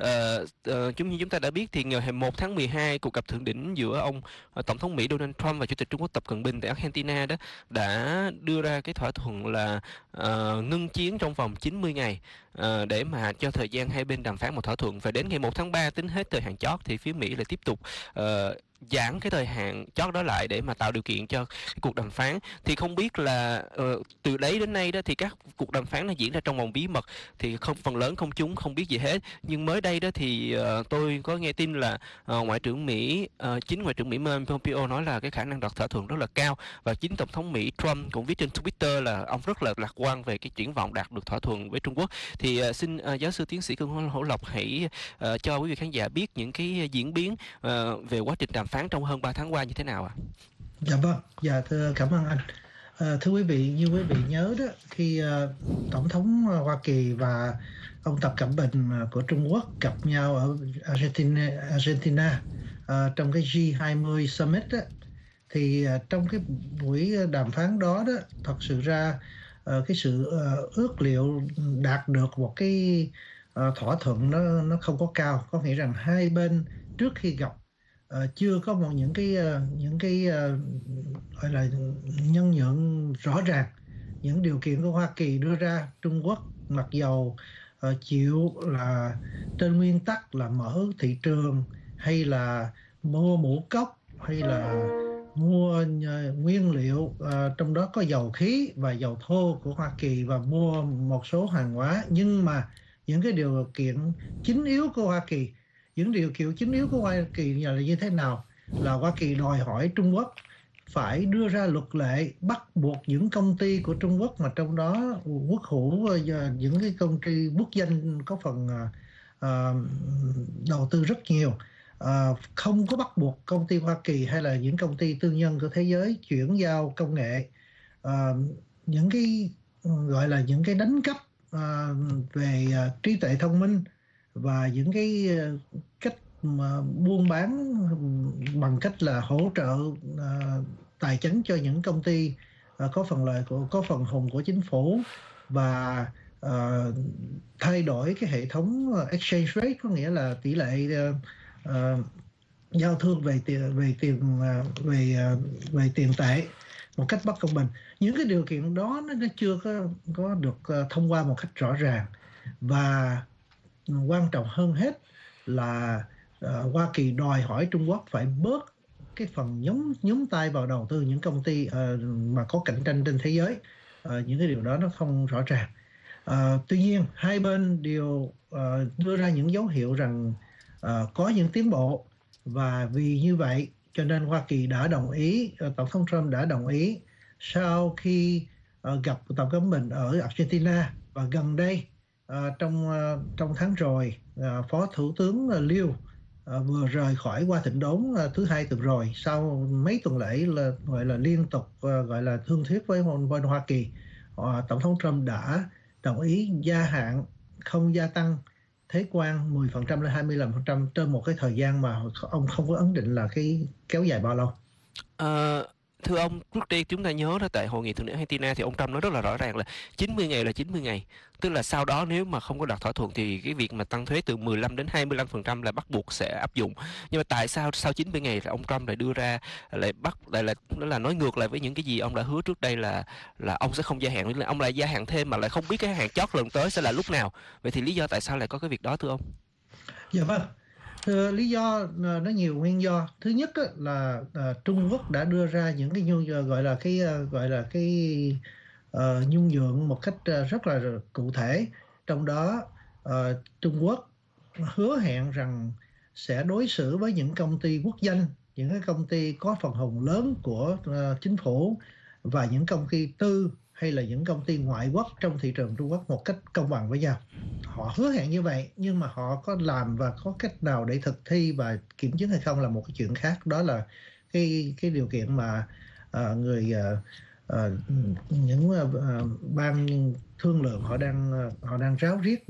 [SPEAKER 4] chúng ta đã biết thì ngày 1 tháng 12 cuộc gặp thượng đỉnh giữa ông Tổng thống Mỹ Donald Trump và Chủ tịch Trung Quốc Tập Cận Bình tại Argentina đó đã đưa ra cái thỏa thuận là ngưng chiến trong vòng 90 ngày để mà cho thời gian hai bên đàm phán một thỏa thuận, và đến ngày 1 tháng 3 tính hết thời hạn chót thì phía Mỹ lại tiếp tục giãn cái thời hạn chót đó lại để mà tạo điều kiện cho cái cuộc đàm phán. Thì không biết là từ đấy đến nay đó thì các cuộc đàm phán nó diễn ra trong vòng bí mật, thì phần lớn công chúng không biết gì hết. Nhưng mới đây đó thì tôi có nghe tin là Ngoại trưởng Mỹ Mike Pompeo nói là cái khả năng đạt thỏa thuận rất là cao, và chính Tổng thống Mỹ Trump cũng viết trên Twitter là ông rất là lạc quan về cái triển vọng đạt được thỏa thuận với Trung Quốc. Thì xin giáo sư tiến sĩ Cương Hữu Lộc hãy cho quý vị khán giả biết những cái diễn biến về quá trình đàm phán trong hơn 3 tháng qua như thế nào ạ?
[SPEAKER 14] Dạ vâng, dạ thưa, cảm ơn anh. Thưa quý vị, như quý vị nhớ đó, khi Tổng thống Hoa Kỳ và ông Tập Cận Bình của Trung Quốc gặp nhau ở Argentina trong cái G20 Summit đó, thì trong cái buổi đàm phán đó thật sự ra cái sự ước liệu đạt được một cái thỏa thuận nó không có cao, có nghĩa rằng hai bên trước khi gặp chưa có những cái gọi là nhân nhượng rõ ràng. Những điều kiện của Hoa Kỳ đưa ra, Trung Quốc mặc dầu chịu là trên nguyên tắc là mở thị trường, hay là mua ngũ cốc, hay là mua nguyên liệu, trong đó có dầu khí và dầu thô của Hoa Kỳ, và mua một số hàng hóa. Nhưng mà những cái điều kiện chính yếu của Hoa Kỳ, là như thế nào? Là Hoa Kỳ đòi hỏi Trung Quốc phải đưa ra luật lệ bắt buộc những công ty của Trung Quốc, mà trong đó quốc hữu những cái công ty quốc doanh có phần đầu tư rất nhiều, không có bắt buộc công ty Hoa Kỳ hay là những công ty tư nhân của thế giới chuyển giao công nghệ, những cái gọi là những cái đánh cắp về trí tuệ thông minh và những cái cách mà buôn bán bằng cách là hỗ trợ tài chính cho những công ty có phần lợi có phần hùng của chính phủ, và thay đổi cái hệ thống exchange rate, có nghĩa là tỷ lệ giao thương về tiền tệ một cách bất công bình. Những cái điều kiện đó nó chưa có được thông qua một cách rõ ràng, và quan trọng hơn hết là Hoa Kỳ đòi hỏi Trung Quốc phải bớt cái phần nhúng tay vào đầu tư những công ty mà có cạnh tranh trên thế giới. Những cái điều đó nó không rõ ràng. Tuy nhiên hai bên đều đưa ra những dấu hiệu rằng có những tiến bộ, và vì như vậy cho nên Hoa Kỳ đã đồng ý, Tổng thống Trump đã đồng ý sau khi gặp Tập Cận Bình ở Argentina, và gần đây trong tháng rồi Phó Thủ tướng Liu vừa rời khỏi Hoa Thịnh Đốn thứ Hai tuần rồi, sau mấy tuần lễ là gọi là liên tục gọi là thương thuyết với bên Hoa Kỳ. Tổng thống Trump đã đồng ý gia hạn không gia tăng thuế quan 10% lên 25% trên một cái thời gian mà ông không có ấn định là cái kéo dài bao lâu.
[SPEAKER 15] Thưa ông, trước đây chúng ta nhớ đó, tại hội nghị thượng đỉnh Argentina thì ông Trump nói rất là rõ ràng là 90 ngày là 90 ngày. Tức là sau đó nếu mà không có đạt thỏa thuận thì cái việc mà tăng thuế từ 15 đến 25% là bắt buộc sẽ áp dụng. Nhưng mà tại sao sau 90 ngày ông Trump lại đưa ra lại nói ngược lại với những cái gì ông đã hứa trước đây là ông sẽ không gia hạn, ông lại gia hạn thêm mà lại không biết cái hạn chót lần tới sẽ là lúc nào. Vậy thì lý do tại sao lại có cái việc đó thưa ông?
[SPEAKER 14] Dạ vâng. Lý do nó nhiều nguyên do. Thứ nhất là Trung Quốc đã đưa ra những cái nhung nhượng một cách rất là cụ thể. Trong đó Trung Quốc hứa hẹn rằng sẽ đối xử với những công ty quốc doanh, những cái công ty có phần hùng lớn của chính phủ và những công ty tư hay là những công ty ngoại quốc trong thị trường Trung Quốc một cách công bằng với nhau. Họ hứa hẹn như vậy, nhưng mà họ có làm và có cách nào để thực thi và kiểm chứng hay không là một cái chuyện khác. Đó là cái điều kiện mà những ban thương lượng họ đang ráo riết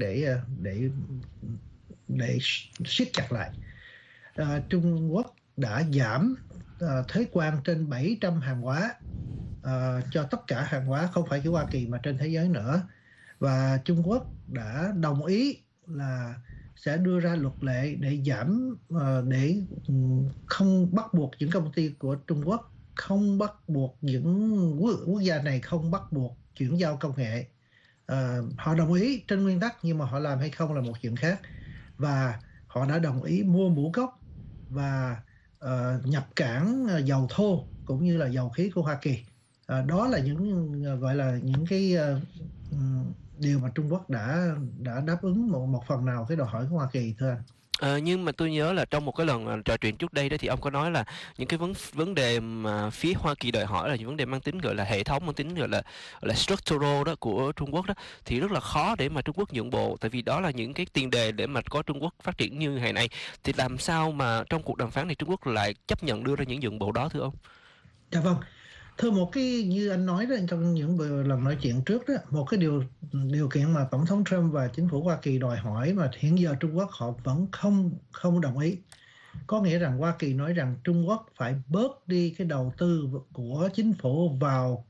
[SPEAKER 14] để siết chặt lại. Trung Quốc đã giảm thuế quan trên 700 hàng hóa cho tất cả hàng hóa không phải chỉ Hoa Kỳ mà trên thế giới nữa, và Trung Quốc đã đồng ý là sẽ đưa ra luật lệ để giảm để không bắt buộc những công ty của Trung Quốc, không bắt buộc những quốc gia này không bắt buộc chuyển giao công nghệ. Họ đồng ý trên nguyên tắc, nhưng mà họ làm hay không là một chuyện khác. Và họ đã đồng ý mua ngũ cốc và nhập cảng dầu thô cũng như là dầu khí của Hoa Kỳ. Đó là những gọi là những cái điều mà Trung Quốc đã đáp ứng một phần nào cái đòi hỏi của Hoa Kỳ, thưa anh.
[SPEAKER 15] Nhưng mà tôi nhớ là trong một cái lần trò chuyện trước đây đó thì ông có nói là những cái vấn đề mà phía Hoa Kỳ đòi hỏi là những vấn đề mang tính gọi là hệ thống, mang tính gọi là structural đó của Trung Quốc đó, thì rất là khó để mà Trung Quốc nhượng bộ, tại vì đó là những cái tiền đề để mà có Trung Quốc phát triển như ngày nay. Thì làm sao mà trong cuộc đàm phán này Trung Quốc lại chấp nhận đưa ra những nhượng bộ đó thưa ông?
[SPEAKER 14] Dạ vâng. Thưa, một cái như anh nói đó trong những lần nói chuyện trước đó, một cái điều kiện mà Tổng thống Trump và chính phủ Hoa Kỳ đòi hỏi mà hiện giờ Trung Quốc họ vẫn không đồng ý. Có nghĩa rằng Hoa Kỳ nói rằng Trung Quốc phải bớt đi cái đầu tư của chính phủ vào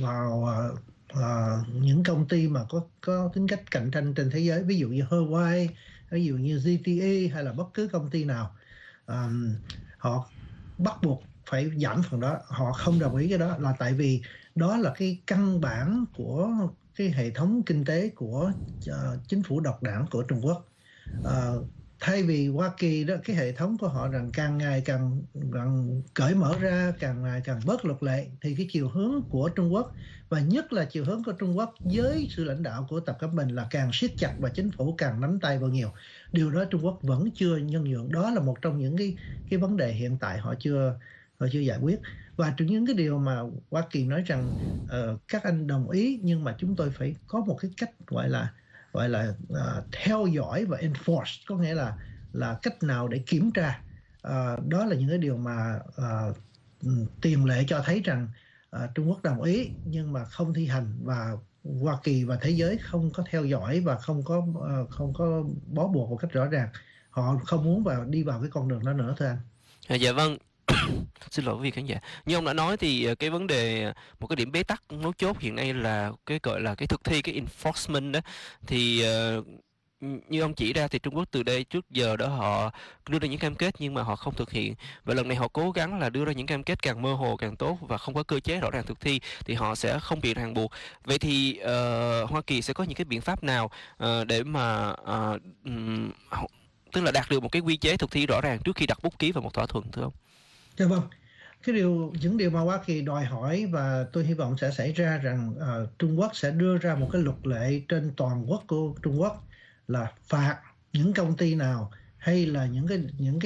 [SPEAKER 14] những công ty mà có tính cách cạnh tranh trên thế giới, ví dụ như Huawei, ví dụ như ZTE hay là bất cứ công ty nào. Họ bắt buộc phải giảm phần đó. Họ không đồng ý cái đó là tại vì đó là cái căn bản của cái hệ thống kinh tế của chính phủ độc đảng của Trung Quốc. Thay vì Hoa Kỳ đó, cái hệ thống của họ rằng càng ngày càng cởi mở ra, càng ngày càng bớt luật lệ, thì cái chiều hướng của Trung Quốc và nhất là chiều hướng của Trung Quốc với sự lãnh đạo của Tập Cận Bình là càng siết chặt và chính phủ càng nắm tay vào nhiều. Điều đó Trung Quốc vẫn chưa nhân nhượng. Đó là một trong những cái vấn đề hiện tại họ chưa giải quyết. Và từ những cái điều mà Hoa Kỳ nói rằng các anh đồng ý, nhưng mà chúng tôi phải có một cái cách gọi là theo dõi và enforce, có nghĩa là cách nào để kiểm tra. Đó là những cái điều mà tiền lệ cho thấy rằng Trung Quốc đồng ý nhưng mà không thi hành, và Hoa Kỳ và thế giới không có theo dõi và không có bó buộc một cách rõ ràng. Họ không muốn đi vào cái con đường đó nữa, thưa anh.
[SPEAKER 15] Dạ vâng. Xin lỗi quý vị khán giả. Như ông đã nói thì cái vấn đề, một cái điểm bế tắc mấu chốt hiện nay là cái gọi là cái thực thi, cái enforcement đó. Thì như ông chỉ ra thì Trung Quốc từ đây trước giờ đó họ đưa ra những cam kết nhưng mà họ không thực hiện. Và lần này họ cố gắng là đưa ra những cam kết càng mơ hồ càng tốt và không có cơ chế rõ ràng thực thi thì họ sẽ không bị ràng buộc. Vậy thì Hoa Kỳ sẽ có những cái biện pháp nào để mà tức là đạt được một cái quy chế thực thi rõ ràng trước khi đặt bút ký vào một thỏa thuận, thưa ông?
[SPEAKER 14] Dạ vâng. Những điều mà Hoa Kỳ đòi hỏi và tôi hy vọng sẽ xảy ra rằng Trung Quốc sẽ đưa ra một cái luật lệ trên toàn quốc của Trung Quốc là phạt những công ty nào hay là những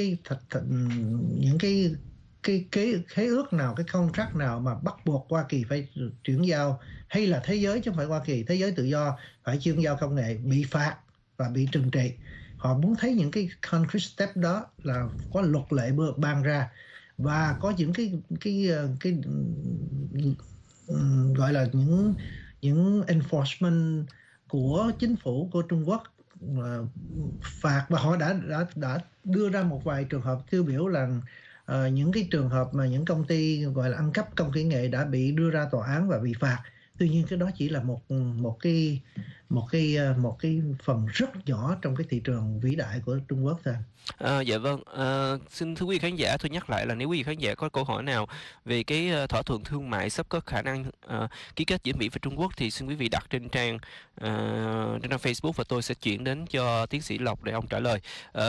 [SPEAKER 14] cái khế ước nào, cái contract nào mà bắt buộc Hoa Kỳ phải chuyển giao, hay là thế giới chứ không phải Hoa Kỳ, thế giới tự do phải chuyển giao công nghệ bị phạt và bị trừng trị. Họ muốn thấy những cái concrete step đó là có luật lệ ban ra và có những cái gọi là những enforcement của chính phủ của Trung Quốc phạt, và họ đã đưa ra một vài trường hợp tiêu biểu là những cái trường hợp mà những công ty gọi là ăn cắp công kỹ nghệ đã bị đưa ra tòa án và bị phạt. Tuy nhiên cái đó chỉ là một cái phần rất nhỏ trong cái thị trường vĩ đại của Trung Quốc thôi.
[SPEAKER 15] Dạ vâng. Xin thưa quý vị khán giả, tôi nhắc lại là nếu quý vị khán giả có câu hỏi nào về cái thỏa thuận thương mại sắp có khả năng ký kết giữa Mỹ và Trung Quốc thì xin quý vị đặt trên trang Facebook và tôi sẽ chuyển đến cho tiến sĩ Lộc để ông trả lời.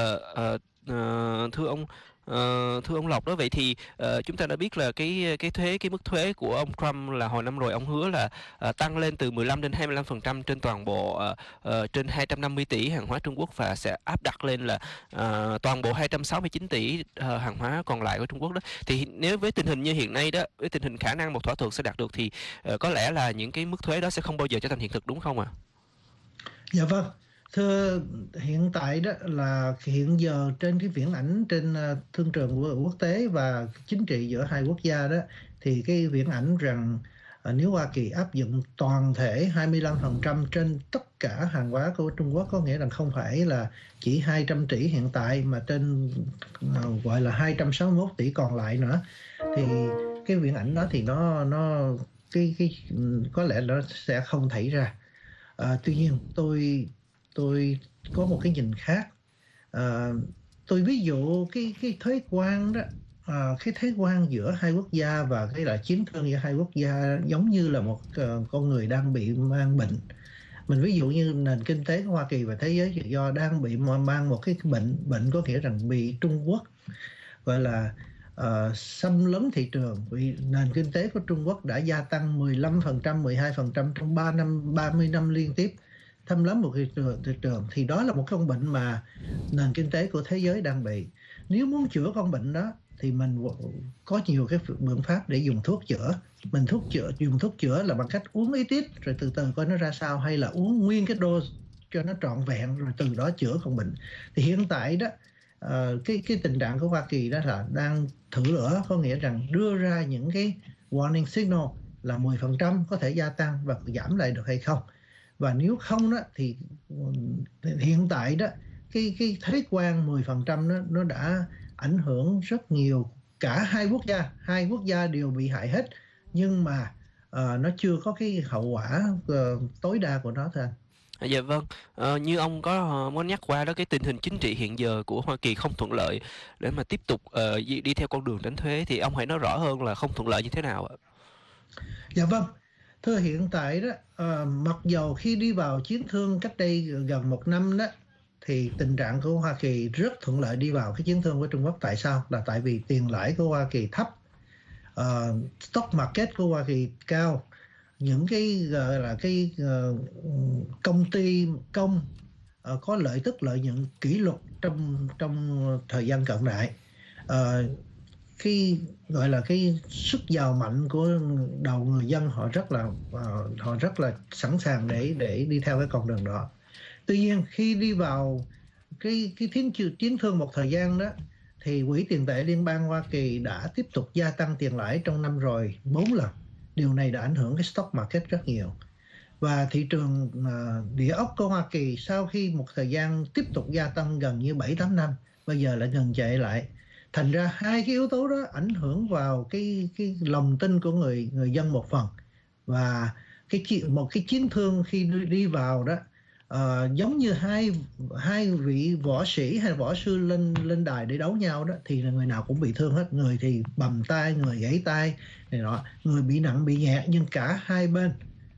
[SPEAKER 15] Thưa ông Lộc đó, vậy thì chúng ta đã biết là cái mức thuế của ông Trump là hồi năm rồi ông hứa là tăng lên từ 15 đến 25% trên toàn bộ trên 250 tỷ hàng hóa Trung Quốc và sẽ áp đặt lên là toàn bộ 269 tỷ hàng hóa còn lại của Trung Quốc đó. Thì nếu với tình hình như hiện nay đó, với tình hình khả năng một thỏa thuận sẽ đạt được thì có lẽ là những cái mức thuế đó sẽ không bao giờ trở thành hiện thực, đúng không ạ?
[SPEAKER 14] Dạ vâng. Thưa, hiện tại đó là hiện giờ trên cái viễn ảnh trên thương trường quốc tế và chính trị giữa hai quốc gia đó, thì cái viễn ảnh rằng nếu Hoa Kỳ áp dụng toàn thể 25% trên tất cả hàng hóa của Trung Quốc, có nghĩa là không phải là chỉ 200 tỷ hiện tại mà trên gọi là 261 tỷ còn lại nữa, thì cái viễn ảnh đó thì nó có lẽ nó sẽ không xảy ra. Tuy nhiên tôi có một cái nhìn khác. Tôi ví dụ cái thuế quan đó, cái thuế quan giữa hai quốc gia và cái là chiến thương giữa hai quốc gia giống như là một con người đang bị mang bệnh. Mình ví dụ như nền kinh tế của Hoa Kỳ và thế giới tự do đang bị mang một cái bệnh có nghĩa rằng bị Trung Quốc gọi là xâm lấn thị trường, vì nền kinh tế của Trung Quốc đã gia tăng 15%, 12% trong 30 năm liên tiếp, thâm lắm một thị trường, thì đó là một con bệnh mà nền kinh tế của thế giới đang bị. Nếu muốn chữa con bệnh đó thì mình có nhiều cái biện pháp để dùng thuốc chữa. Dùng thuốc chữa là bằng cách uống ít rồi từ từ coi nó ra sao, hay là uống nguyên cái dose cho nó trọn vẹn rồi từ đó chữa con bệnh. Thì hiện tại đó cái tình trạng của Hoa Kỳ đó là đang thử lửa, có nghĩa rằng đưa ra những cái warning signal là 10% có thể gia tăng và giảm lại được hay không. Và nếu không đó thì hiện tại đó cái thuế quan 10% đó, nó đã ảnh hưởng rất nhiều cả hai quốc gia đều bị hại hết, nhưng mà nó chưa có cái hậu quả tối đa của nó thôi anh.
[SPEAKER 15] Dạ vâng, như ông có nhắc qua đó, cái tình hình chính trị hiện giờ của Hoa Kỳ không thuận lợi để mà tiếp tục đi theo con đường đánh thuế, thì ông hãy nói rõ hơn là không thuận lợi như thế nào ạ?
[SPEAKER 14] Dạ vâng. Thưa, hiện tại đó, mặc dầu khi đi vào chiến thương cách đây gần 1 năm đó, thì tình trạng của Hoa Kỳ rất thuận lợi đi vào cái chiến thương với Trung Quốc. Tại sao? Là tại vì tiền lãi của Hoa Kỳ thấp, stock market của Hoa Kỳ cao, những cái gọi là cái công ty công có lợi nhuận kỷ lục trong thời gian cận đại. cái gọi là cái sức giàu mạnh của đầu người dân, họ rất là sẵn sàng để đi theo cái con đường đó. Tuy nhiên khi đi vào cái chiến thương một thời gian đó, thì Quỹ tiền tệ Liên bang Hoa Kỳ đã tiếp tục gia tăng tiền lãi trong năm rồi 4 lần. Điều này đã ảnh hưởng cái stock market rất nhiều. Và thị trường địa ốc của Hoa Kỳ sau khi một thời gian tiếp tục gia tăng gần như 7-8 năm, bây giờ lại ngừng chạy lại. Thành ra hai cái yếu tố đó ảnh hưởng vào cái lòng tin của người dân một phần. Và một cái chiến thương khi đi vào đó, giống như hai vị võ sĩ hay võ sư lên đài để đấu nhau đó, thì là người nào cũng bị thương hết. Người thì bầm tay, người gãy tay này nọ, người bị nặng bị nhẹ, nhưng cả hai bên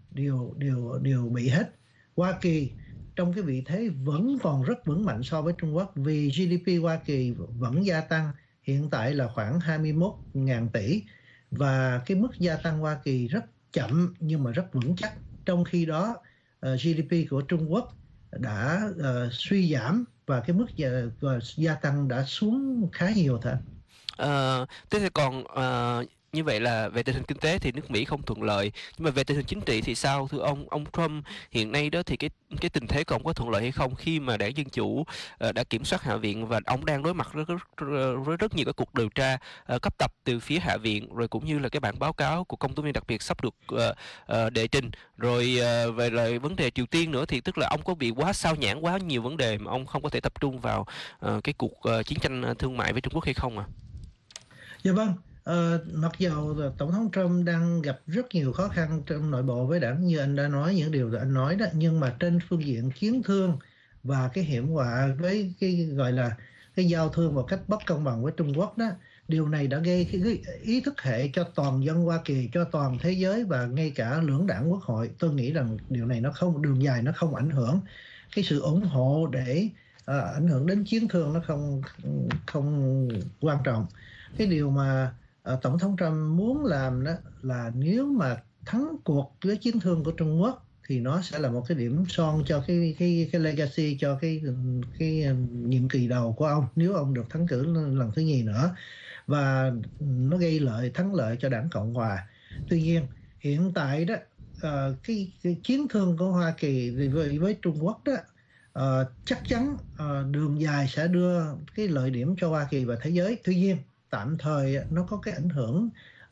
[SPEAKER 14] đều bị hết. Hoa Kỳ trong cái vị thế vẫn còn rất vững mạnh so với Trung Quốc, vì GDP Hoa Kỳ vẫn gia tăng, hiện tại là khoảng 21.000 tỷ, và cái mức gia tăng Hoa Kỳ rất chậm nhưng mà rất vững chắc. Trong khi đó GDP của Trung Quốc đã suy giảm và cái mức gia tăng đã xuống khá nhiều thôi.
[SPEAKER 15] Thế thì còn như vậy là về tình hình kinh tế thì nước Mỹ không thuận lợi, nhưng mà về tình hình chính trị thì sao thưa ông? Ông Trump hiện nay đó thì cái tình thế của ông có thuận lợi hay không khi mà đảng Dân Chủ đã kiểm soát Hạ viện và ông đang đối mặt với rất nhiều các cuộc điều tra cấp tập từ phía Hạ viện, rồi cũng như là cái bản báo cáo của công tố viên đặc biệt sắp được đệ trình, rồi về lại vấn đề Triều Tiên nữa, thì tức là ông có bị quá sao nhãng quá nhiều vấn đề mà ông không có thể tập trung vào cái cuộc chiến tranh thương mại với Trung Quốc hay không à?
[SPEAKER 14] Dạ vâng. Mặc dầu Tổng thống Trump đang gặp rất nhiều khó khăn trong nội bộ với đảng như anh đã nói, những điều anh nói đó, nhưng mà trên phương diện chiến thương và cái hiểm họa với cái gọi là cái giao thương một cách bất công bằng với Trung Quốc đó, điều này đã gây cái ý thức hệ cho toàn dân Hoa Kỳ, cho toàn thế giới và ngay cả lưỡng đảng quốc hội. Tôi nghĩ rằng điều này nó không, đường dài nó không ảnh hưởng cái sự ủng hộ để ảnh hưởng đến chiến thương, nó không quan trọng. Cái điều mà Tổng thống Trump muốn làm đó là nếu mà thắng cuộc với chiến thương của Trung Quốc thì nó sẽ là một cái điểm son cho cái legacy, cho cái nhiệm kỳ đầu của ông nếu ông được thắng cử lần thứ nhì nữa, và nó gây thắng lợi cho đảng Cộng hòa. Tuy nhiên hiện tại đó cái chiến thương của Hoa Kỳ với Trung Quốc đó chắc chắn đường dài sẽ đưa cái lợi điểm cho Hoa Kỳ và thế giới. Tuy nhiên tạm thời nó có cái ảnh hưởng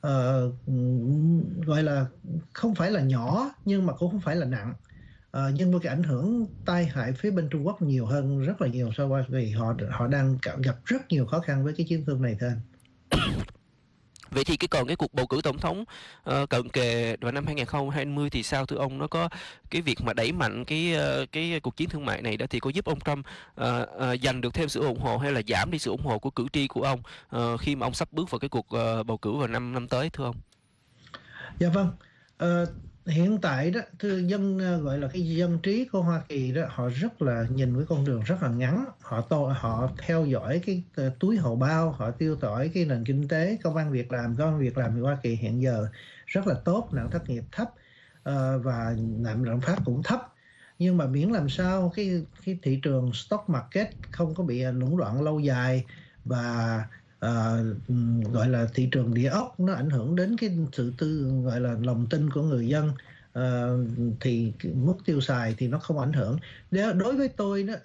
[SPEAKER 14] gọi là không phải là nhỏ nhưng mà cũng không phải là nặng, nhưng với cái ảnh hưởng tai hại phía bên Trung Quốc nhiều hơn rất là nhiều so với vì họ đang gặp rất nhiều khó khăn với cái chiến thương này thôi.
[SPEAKER 15] Vậy thì còn cái cuộc bầu cử tổng thống cận kề vào năm 2020 thì sao thưa ông? Nó có cái việc mà đẩy mạnh cái cuộc chiến thương mại này đó thì có giúp ông Trump giành được thêm sự ủng hộ hay là giảm đi sự ủng hộ của cử tri của ông khi mà ông sắp bước vào cái cuộc bầu cử vào năm tới thưa ông?
[SPEAKER 14] Dạ vâng. Hiện tại đó gọi là cái dân trí của Hoa Kỳ đó, họ rất là nhìn với con đường rất là ngắn, họ theo dõi cái túi hầu bao, họ tiêu tỏi cái nền kinh tế, công ăn việc làm của Hoa Kỳ hiện giờ rất là tốt, nạn thất nghiệp thấp và lạm phát cũng thấp, nhưng mà miễn làm sao cái thị trường stock market không có bị lũng đoạn lâu dài và gọi là thị trường địa ốc nó ảnh hưởng đến cái sự gọi là lòng tin của người dân, thì mức tiêu xài thì nó không ảnh hưởng. Đối với tôi đó,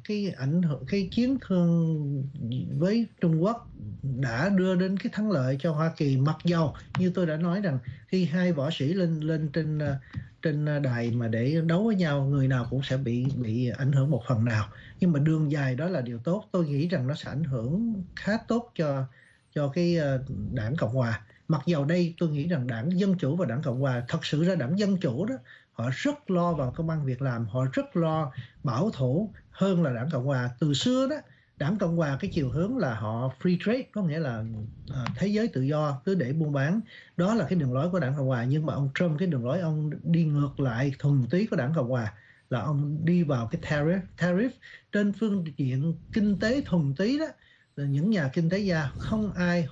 [SPEAKER 14] cái chiến thương với Trung Quốc đã đưa đến cái thắng lợi cho Hoa Kỳ, mặc dầu như tôi đã nói rằng khi hai võ sĩ lên trên đài mà để đấu với nhau, người nào cũng sẽ bị ảnh hưởng một phần nào, nhưng mà đường dài đó là điều tốt. Tôi nghĩ rằng nó sẽ ảnh hưởng khá tốt cho cái đảng Cộng hòa. Mặc dầu đây tôi nghĩ rằng đảng Dân Chủ và đảng Cộng hòa, thật sự ra đảng Dân Chủ đó họ rất lo vào công ăn việc làm, họ rất lo bảo thủ hơn là đảng Cộng hòa. Từ xưa đó đảng Cộng hòa cái chiều hướng là họ free trade, có nghĩa là thế giới tự do, cứ để buôn bán, đó là cái đường lối của đảng Cộng hòa. Nhưng mà ông Trump, cái đường lối ông đi ngược lại thuần túy của đảng Cộng hòa, là ông đi vào cái tariff trên phương diện kinh tế thuần túy đó. Những nhà kinh tế gia không ai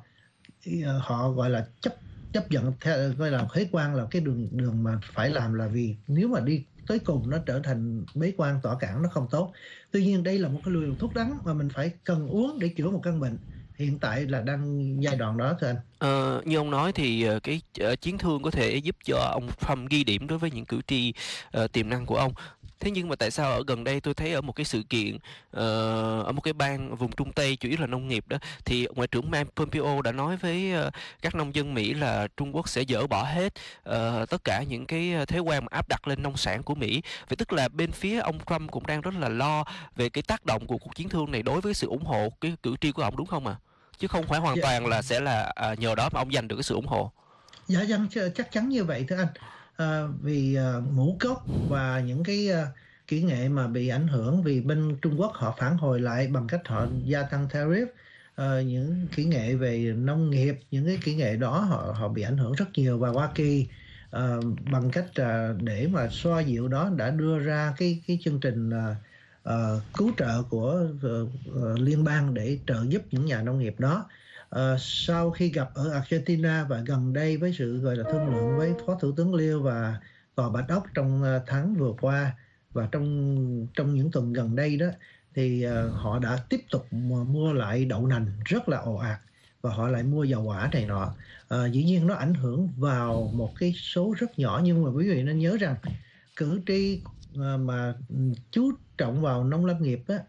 [SPEAKER 14] họ gọi là chấp nhận gọi là thuế quan là cái đường mà phải làm, là vì nếu mà đi tới cùng nó trở thành bế quan tỏa cản, nó không tốt. Tuy nhiên đây là một cái liều thuốc đắng mà mình phải cần uống để chữa một căn bệnh. hiện tại là đang giai đoạn đó thưa anh.
[SPEAKER 15] Như ông nói thì cái chiến thương có thể giúp cho ông Trump ghi điểm đối với những cử tri tiềm năng của ông. Thế nhưng mà tại sao ở gần đây tôi thấy ở một cái sự kiện ở một cái bang vùng Trung Tây chủ yếu là nông nghiệp đó, thì Ngoại trưởng Mike Pompeo đã nói với các nông dân Mỹ là Trung Quốc sẽ dỡ bỏ hết tất cả những cái thuế quan mà áp đặt lên nông sản của Mỹ. Vậy tức là bên phía ông Trump cũng đang rất là lo về cái tác động của cuộc chiến thương này đối với sự ủng hộ cái cử tri của ông, đúng không ạ? Chứ không phải hoàn toàn là sẽ là nhờ đó mà ông giành được cái sự ủng hộ.
[SPEAKER 14] Dạ vâng, chắc chắn như vậy thưa anh. Vì ngũ cốc và những cái kỹ nghệ mà bị ảnh hưởng vì bên Trung Quốc họ phản hồi lại bằng cách họ gia tăng tariff, những kỹ nghệ về nông nghiệp, những cái kỹ nghệ đó họ bị ảnh hưởng rất nhiều, và Hoa Kỳ bằng cách để mà xoa dịu đó đã đưa ra cái chương trình cứu trợ của liên bang để trợ giúp những nhà nông nghiệp đó. Sau khi gặp ở Argentina và gần đây với sự gọi là thương lượng với Phó Thủ tướng Liêu và Tòa Bạch Ốc trong tháng vừa qua và trong những tuần gần đây đó, thì họ đã tiếp tục mua lại đậu nành rất là ồ ạt, và họ lại mua dầu hỏa này nọ. Dĩ nhiên nó ảnh hưởng vào một cái số rất nhỏ, nhưng mà quý vị nên nhớ rằng cử tri mà chú trọng vào nông lâm nghiệp á,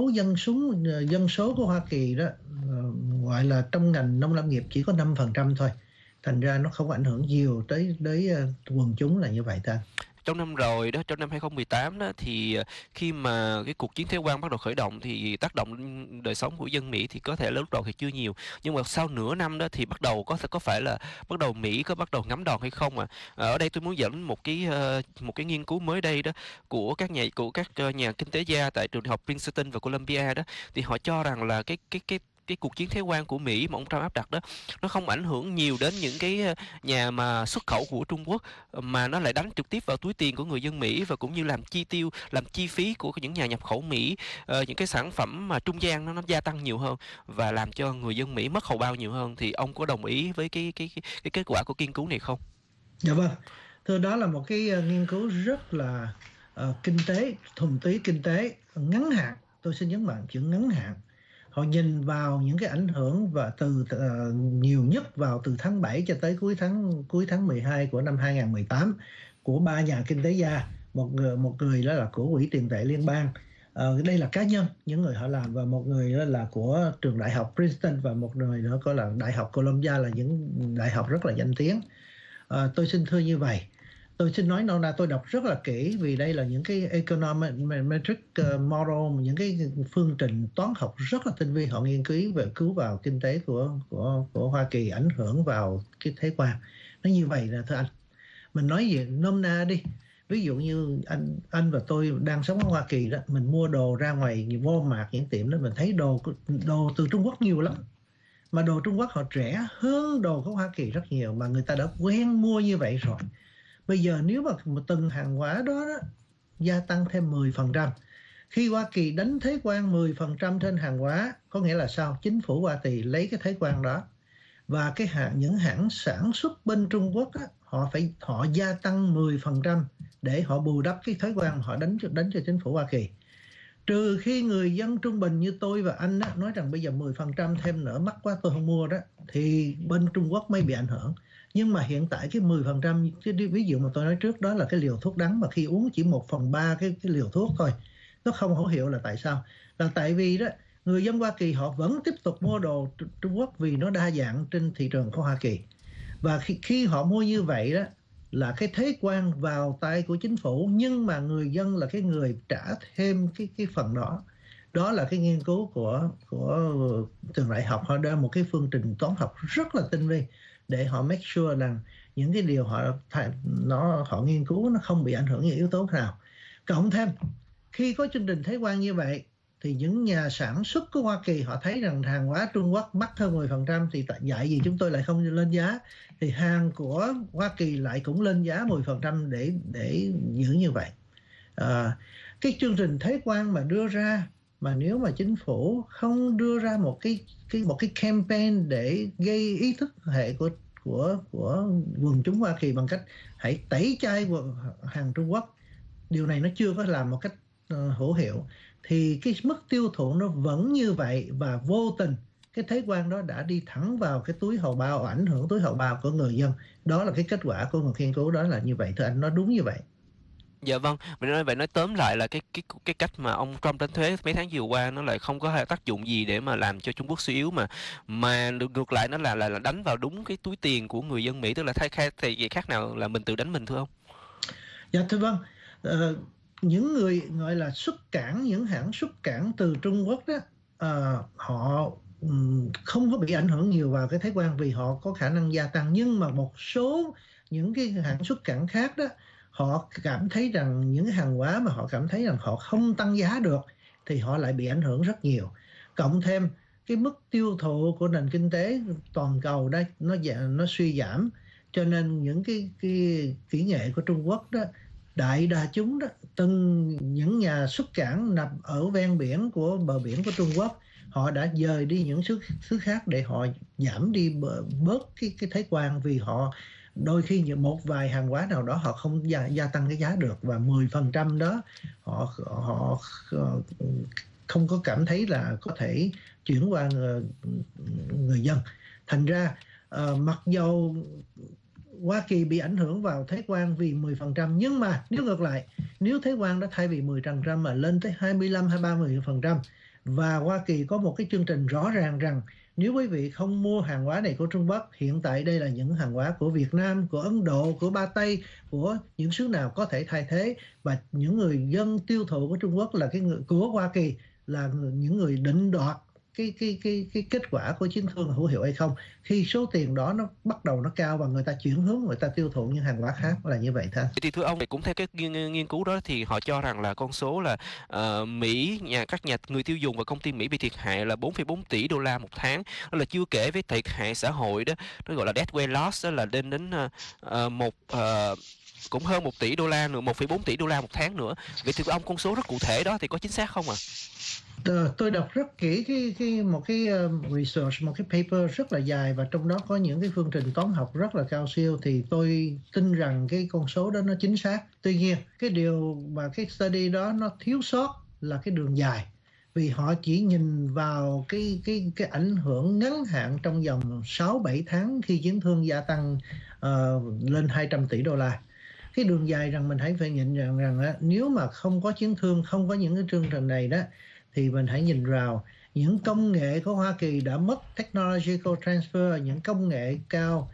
[SPEAKER 14] dân số của Hoa Kỳ đó gọi là trong ngành nông lâm nghiệp chỉ có 5% thôi, thành ra nó không ảnh hưởng nhiều tới quần chúng là như vậy ta.
[SPEAKER 15] Trong năm rồi đó, trong năm 2018 đó, thì khi mà cái cuộc chiến thuế quan bắt đầu khởi động thì tác động đời sống của dân Mỹ thì có thể lúc đầu thì chưa nhiều, nhưng mà sau nửa năm đó thì bắt đầu có phải là bắt đầu Mỹ có bắt đầu ngắm đòn hay không ở đây tôi muốn dẫn một cái nghiên cứu mới đây đó của các nhà kinh tế gia tại trường đại học Princeton và Columbia đó, thì họ cho rằng là cái cuộc chiến thuế quan của Mỹ mà ông Trump áp đặt đó, nó không ảnh hưởng nhiều đến những cái nhà mà xuất khẩu của Trung Quốc, mà nó lại đánh trực tiếp vào túi tiền của người dân Mỹ, và cũng như làm chi phí của những nhà nhập khẩu Mỹ, những cái sản phẩm mà trung gian nó gia tăng nhiều hơn và làm cho người dân Mỹ mất hầu bao nhiều hơn. Thì ông có đồng ý với cái kết quả của nghiên cứu này không?
[SPEAKER 14] Dạ vâng, thưa, đó là một cái nghiên cứu rất là kinh tế, thuần túy kinh tế ngắn hạn. Tôi xin nhấn mạnh chữ ngắn hạn. Họ nhìn vào những cái ảnh hưởng và nhiều nhất vào từ tháng 7 cho tới cuối tháng 12 của năm 2018 của 3 nhà kinh tế gia, một người đó là của Quỹ tiền tệ liên bang, đây là cá nhân những người họ làm, và một người đó là của trường đại học Princeton, và một người nữa có là đại học Columbia, là những đại học rất là danh tiếng. Tôi xin thưa như vậy. Tôi xin nói nôm na, tôi đọc rất là kỹ vì đây là những cái econometric model, những cái phương trình toán học rất là tinh vi, họ nghiên cứu vào kinh tế của Hoa Kỳ ảnh hưởng vào cái thuế quan. Nó như vậy nè thưa anh. Mình nói về nôm na đi. Ví dụ như anh và tôi đang sống ở Hoa Kỳ đó, mình mua đồ ra ngoài Walmart, những tiệm đó, mình thấy đồ từ Trung Quốc nhiều lắm. Mà đồ Trung Quốc họ rẻ hơn đồ của Hoa Kỳ rất nhiều, mà người ta đã quen mua như vậy rồi. Bây giờ nếu mà từng hàng hóa đó gia tăng thêm 10%, khi Hoa Kỳ đánh thuế quan 10% trên hàng hóa, có nghĩa là sao? Chính phủ Hoa Kỳ lấy cái thuế quan đó, và những hãng sản xuất bên Trung Quốc á, họ gia tăng 10% để họ bù đắp cái thuế quan họ đánh cho chính phủ Hoa Kỳ. Trừ khi người dân trung bình như tôi và anh á, nói rằng bây giờ 10% thêm nữa mắc quá tôi không mua đó, thì bên Trung Quốc mới bị ảnh hưởng. Nhưng mà hiện tại cái 10%, ví dụ mà tôi nói trước đó là cái liều thuốc đắng mà khi uống chỉ 1/3 cái liều thuốc thôi, nó không hữu hiệu là tại sao? Là tại vì đó người dân Hoa Kỳ họ vẫn tiếp tục mua đồ Trung Quốc vì nó đa dạng trên thị trường của Hoa Kỳ. Và khi họ mua như vậy đó là cái thuế quan vào tay của chính phủ, nhưng mà người dân là cái người trả thêm cái phần đó. Đó là cái nghiên cứu của trường đại học, họ đưa một cái phương trình toán học rất là tinh vi để họ make sure rằng những cái điều họ nghiên cứu nó không bị ảnh hưởng những yếu tố nào. Cộng thêm khi có chương trình thuế quan như vậy thì những nhà sản xuất của Hoa Kỳ họ thấy rằng hàng hóa Trung Quốc mắc hơn 10%, thì tại vậy gì chúng tôi lại không lên giá, thì hàng của Hoa Kỳ lại cũng lên giá 10% để giữ như vậy. Cái chương trình thuế quan mà đưa ra, mà nếu mà chính phủ không đưa ra một cái campaign để gây ý thức hệ của quần chúng Hoa Kỳ bằng cách hãy tẩy chay hàng Trung Quốc, điều này nó chưa có làm một cách hữu hiệu, thì cái mức tiêu thụ nó vẫn như vậy, và vô tình cái thuế quan đó đã đi thẳng vào cái túi hầu bao, ảnh hưởng túi hầu bao của người dân. Đó là cái kết quả của một nghiên cứu đó là như vậy. Thưa anh, nó đúng như vậy.
[SPEAKER 15] Dạ vâng, vậy nói tóm lại là cái cách mà ông Trump đánh thuế mấy tháng vừa qua nó lại không có tác dụng gì để mà làm cho Trung Quốc suy yếu, mà ngược lại nó là đánh vào đúng cái túi tiền của người dân Mỹ, tức là thì vậy khác nào là mình tự đánh mình, thưa ông?
[SPEAKER 14] Dạ thưa vâng, những người gọi là xuất cảng, những hãng xuất cảng từ Trung Quốc đó, họ không có bị ảnh hưởng nhiều vào cái thuế quan vì họ có khả năng gia tăng, nhưng mà một số những cái hãng xuất cảng khác đó, họ cảm thấy rằng những hàng hóa mà họ cảm thấy rằng họ không tăng giá được thì họ lại bị ảnh hưởng rất nhiều. Cộng thêm cái mức tiêu thụ của nền kinh tế toàn cầu đó nó suy giảm, cho nên những cái kỹ nghệ của Trung Quốc đó, đại đa chúng đó, từng những nhà xuất cảng nằm ở ven biển của bờ biển của Trung Quốc, họ đã dời đi những xứ khác để họ giảm đi bớt cái thuế quan, vì họ đôi khi một vài hàng hóa nào đó họ không gia tăng cái giá được, và 10% đó họ không có cảm thấy là có thể chuyển qua người dân. Thành ra mặc dầu Hoa Kỳ bị ảnh hưởng vào thuế quan vì 10%, nhưng mà nếu ngược lại, nếu thuế quan đó thay vì 10% mà lên tới 25 hay 30%, và Hoa Kỳ có một cái chương trình rõ ràng rằng nếu quý vị không mua hàng hóa này của Trung Quốc, hiện tại đây là những hàng hóa của Việt Nam, của Ấn Độ, của Ba Tây, của những xứ nào có thể thay thế, và những người dân tiêu thụ của Trung Quốc là cái người của Hoa Kỳ là những người định đoạt cái kết quả của chiến thương hữu hiệu hay không, khi số tiền đó nó bắt đầu nó cao và người ta chuyển hướng, người ta tiêu thụ những hàng hóa khác, là như vậy thôi.
[SPEAKER 15] Thì thưa ông, cũng theo cái nghiên cứu đó thì họ cho rằng là con số là Mỹ, các người tiêu dùng và công ty Mỹ bị thiệt hại là 4,4 tỷ đô la một tháng, đó là chưa kể với thiệt hại xã hội đó, nó gọi là deadweight loss, đó là lên đến cũng hơn 1 tỷ đô la nữa, 1,4 tỷ đô la một tháng nữa. Vậy thì ông, con số rất cụ thể đó thì có chính xác không ạ?
[SPEAKER 14] Tôi đọc rất kỹ một cái research, một cái paper rất là dài, và trong đó có những cái phương trình toán học rất là cao siêu, thì tôi tin rằng cái con số đó nó chính xác. Tuy nhiên cái điều mà cái study đó nó thiếu sót là cái đường dài, vì họ chỉ nhìn vào cái ảnh hưởng ngắn hạn trong vòng 6-7 tháng khi chiến thương gia tăng lên 200 tỷ đô la. Cái đường dài rằng mình phải nhìn rằng nếu mà không có chiến thương, không có những cái chương trình này đó, thì mình hãy nhìn vào những công nghệ của Hoa Kỳ đã mất technological transfer, những công nghệ cao,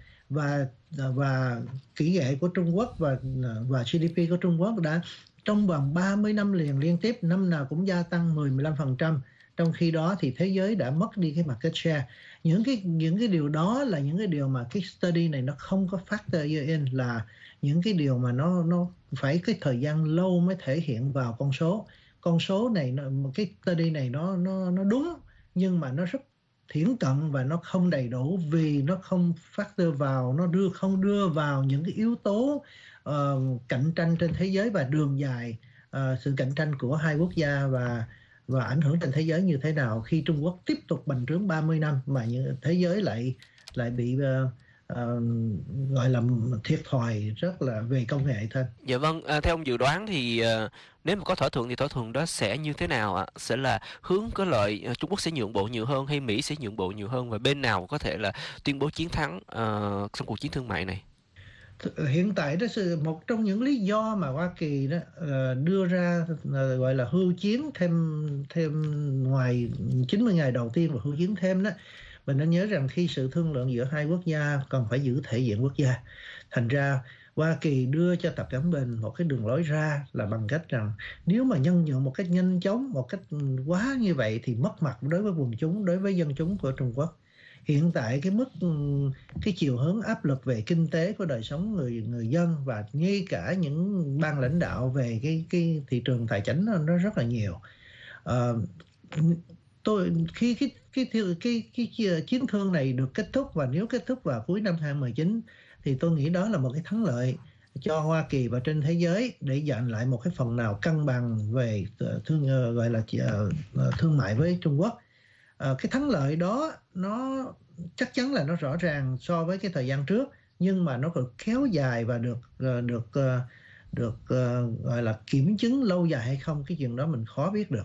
[SPEAKER 14] và kỹ nghệ của Trung Quốc và GDP của Trung Quốc đã trong vòng 30 năm liền liên tiếp, năm nào cũng gia tăng 10-15%. Trong khi đó thì thế giới đã mất đi cái market share. Những cái điều đó là những cái điều mà cái study này nó không có factor in, là những cái điều mà nó phải cái thời gian lâu mới thể hiện vào con số. Con số này, cái study này nó đúng, nhưng mà nó rất thiển cận và nó không đầy đủ, vì nó không factor vào, nó không đưa vào những cái yếu tố cạnh tranh trên thế giới và đường dài sự cạnh tranh của hai quốc gia và ảnh hưởng trên thế giới như thế nào khi Trung Quốc tiếp tục bành trướng 30 năm mà thế giới lại bị gọi là thiệt thòi rất là về công nghệ thôi.
[SPEAKER 15] Dạ vâng, theo ông dự đoán thì nếu mà có thỏa thuận thì thỏa thuận đó sẽ như thế nào ạ? Sẽ là hướng có lợi, Trung Quốc sẽ nhượng bộ nhiều hơn hay Mỹ sẽ nhượng bộ nhiều hơn, và bên nào có thể là tuyên bố chiến thắng trong cuộc chiến thương mại này?
[SPEAKER 14] Hiện tại đó, một trong những lý do mà Hoa Kỳ đó đưa ra gọi là hưu chiến thêm ngoài 90 ngày đầu tiên và hưu chiến thêm đó, mình nên nhớ rằng khi sự thương lượng giữa hai quốc gia cần phải giữ thể diện quốc gia. Thành ra Hoa Kỳ đưa cho Tập Cận Bình một cái đường lối ra là bằng cách rằng nếu mà nhân nhượng một cách nhanh chóng, một cách quá như vậy thì mất mặt đối với quần chúng, đối với dân chúng của Trung Quốc. Hiện tại cái chiều hướng áp lực về kinh tế của đời sống người dân và ngay cả những ban lãnh đạo về cái thị trường tài chính nó rất là nhiều. Khi cái chiến thương này được kết thúc, và nếu kết thúc vào cuối năm 2019 thì tôi nghĩ đó là một cái thắng lợi cho Hoa Kỳ và trên thế giới để giành lại một cái phần nào cân bằng về thương mại với Trung Quốc. Cái thắng lợi đó nó chắc chắn là nó rõ ràng so với cái thời gian trước, nhưng mà nó được kéo dài và được gọi là kiểm chứng lâu dài hay không, cái chuyện đó mình khó biết được.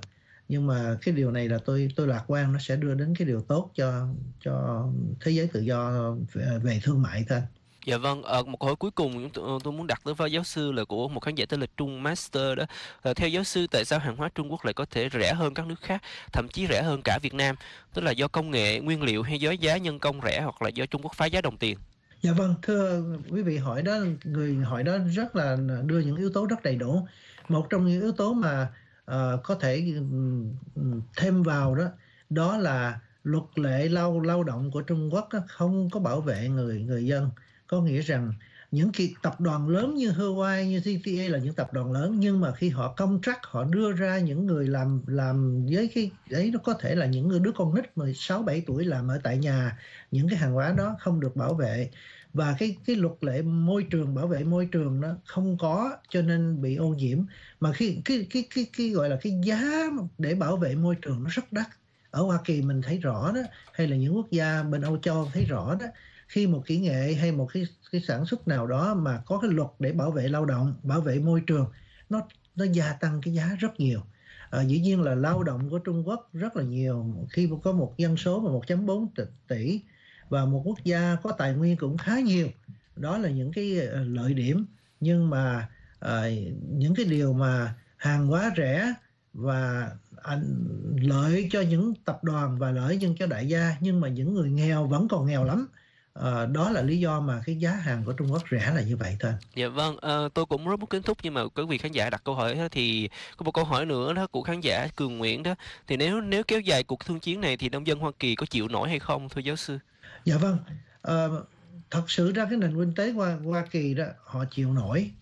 [SPEAKER 14] Nhưng mà cái điều này là tôi lạc quan, nó sẽ đưa đến cái điều tốt cho thế giới tự do về thương mại thôi.
[SPEAKER 15] Dạ vâng, một câu hỏi cuối cùng tôi muốn đặt tới phó giáo sư là của một khán giả tên là Trung Master đó. Theo giáo sư, tại sao hàng hóa Trung Quốc lại có thể rẻ hơn các nước khác, thậm chí rẻ hơn cả Việt Nam? Tức là do công nghệ, nguyên liệu hay do giá nhân công rẻ, hoặc là do Trung Quốc phá giá đồng tiền?
[SPEAKER 14] Dạ vâng, thưa quý vị hỏi đó, người hỏi đó rất là đưa những yếu tố rất đầy đủ. Một trong những yếu tố mà có thể thêm vào đó là luật lệ lao động của Trung Quốc không có bảo vệ người dân. Có nghĩa rằng những cái tập đoàn lớn như Huawei, như ZTE là những tập đoàn lớn, nhưng mà khi họ contract, họ đưa ra những người làm với cái ấy, nó có thể là những đứa con nít 16-17 tuổi làm ở tại nhà, những cái hàng hóa đó không được bảo vệ. Và cái luật lệ môi trường, bảo vệ môi trường nó không có, cho nên bị ô nhiễm. Mà cái gọi là cái giá để bảo vệ môi trường nó rất đắt. Ở Hoa Kỳ mình thấy rõ đó, hay là những quốc gia bên Âu Châu thấy rõ đó, khi một kỹ nghệ hay một cái sản xuất nào đó mà có cái luật để bảo vệ lao động, bảo vệ môi trường, nó gia tăng cái giá rất nhiều. Dĩ nhiên là lao động của Trung Quốc rất là nhiều, khi có một dân số mà 1.4 tỷ và một quốc gia có tài nguyên cũng khá nhiều, đó là những cái lợi điểm. Nhưng mà những cái điều mà hàng hóa rẻ và lợi cho những tập đoàn và lợi cho đại gia, nhưng mà những người nghèo vẫn còn nghèo lắm. Đó là lý do mà cái giá hàng của Trung Quốc rẻ là như vậy thôi.
[SPEAKER 15] Dạ vâng, tôi cũng rất muốn kết thúc, nhưng mà quý vị khán giả đặt câu hỏi đó, thì có một câu hỏi nữa đó của khán giả Cường Nguyễn đó, thì nếu kéo dài cuộc thương chiến này thì nông dân Hoa Kỳ có chịu nổi hay không, thưa giáo sư?
[SPEAKER 14] Dạ vâng, thật sự ra cái nền kinh tế Hoa Kỳ đó họ chịu nổi.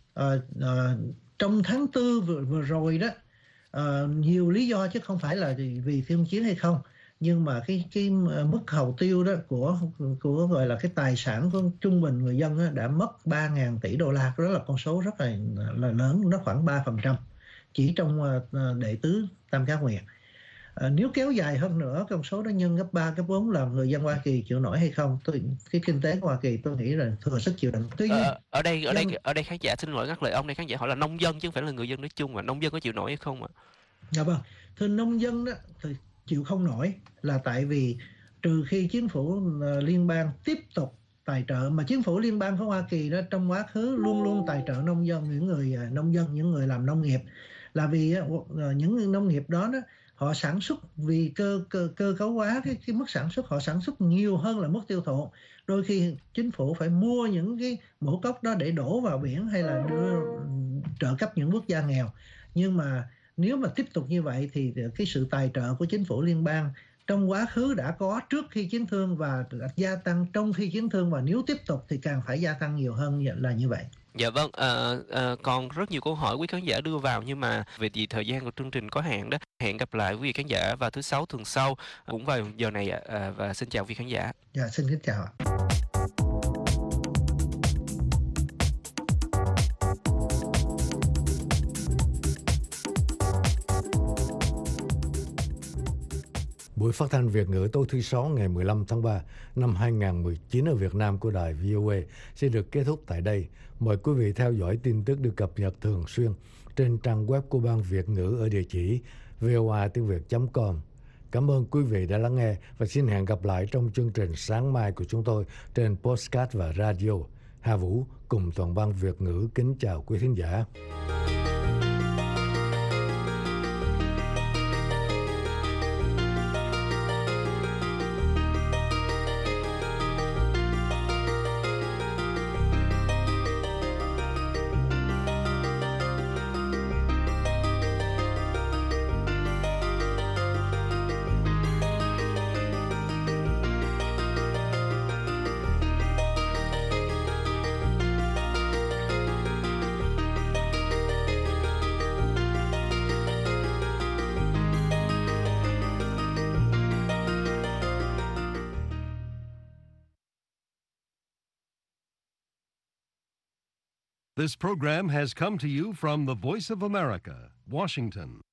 [SPEAKER 14] Trong tháng 4 vừa rồi đó, nhiều lý do chứ không phải là vì thương chiến hay không, nhưng mà cái mức hầu tiêu đó của gọi là cái tài sản của trung bình người dân đó, đã mất 3.000 tỷ đô la. Đó là con số rất là lớn, nó khoảng 3% chỉ trong đệ tứ Tam Cá Nguyệt. Nếu kéo dài hơn nữa, con số đó nhân gấp 3, gấp 4 lần, người dân Hoa Kỳ chịu nổi hay không? Cái kinh tế của Hoa Kỳ tôi nghĩ là thừa sức chịu đựng. Tuy nhiên,
[SPEAKER 15] ở đây khán giả, xin lỗi ngắt lời ông, đây khán giả hỏi là nông dân chứ không phải là người dân nói chung, mà nông dân có chịu nổi hay không ạ?
[SPEAKER 14] Dạ vâng, thưa, nông dân đó thì chịu không nổi là tại vì trừ khi chính phủ liên bang tiếp tục tài trợ, mà chính phủ liên bang của Hoa Kỳ đó trong quá khứ luôn luôn tài trợ nông dân, những người nông dân, những người làm nông nghiệp, là vì những nông nghiệp đó họ sản xuất vì cơ cấu hóa cái mức sản xuất, họ sản xuất nhiều hơn là mức tiêu thụ. Đôi khi chính phủ phải mua những cái mũ cốc đó để đổ vào biển hay là đưa trợ cấp những quốc gia nghèo. Nhưng mà nếu mà tiếp tục như vậy thì cái sự tài trợ của chính phủ liên bang trong quá khứ đã có trước khi chiến thương và gia tăng trong khi chiến thương, và nếu tiếp tục thì càng phải gia tăng nhiều hơn là như vậy.
[SPEAKER 15] Dạ vâng, còn rất nhiều câu hỏi quý khán giả đưa vào, nhưng mà vì thời gian của chương trình có hạn đó, hẹn gặp lại quý vị khán giả vào thứ Sáu tuần sau cũng vào giờ này ạ. Và xin chào quý khán giả.
[SPEAKER 14] Dạ, xin kính chào ạ.
[SPEAKER 3] Buổi phát thanh Việt ngữ tối thứ Sáu ngày 15 tháng 3 năm 2019 ở Việt Nam của đài VOA sẽ được kết thúc tại đây. Mời quý vị theo dõi tin tức được cập nhật thường xuyên trên trang web của Ban Việt ngữ ở địa chỉ voatiengviet.com. Cảm ơn quý vị đã lắng nghe và xin hẹn gặp lại trong chương trình sáng mai của chúng tôi trên podcast và radio. Hà Vũ cùng toàn ban Việt ngữ kính chào quý thính giả.
[SPEAKER 1] This program has come to you from the Voice of America, Washington.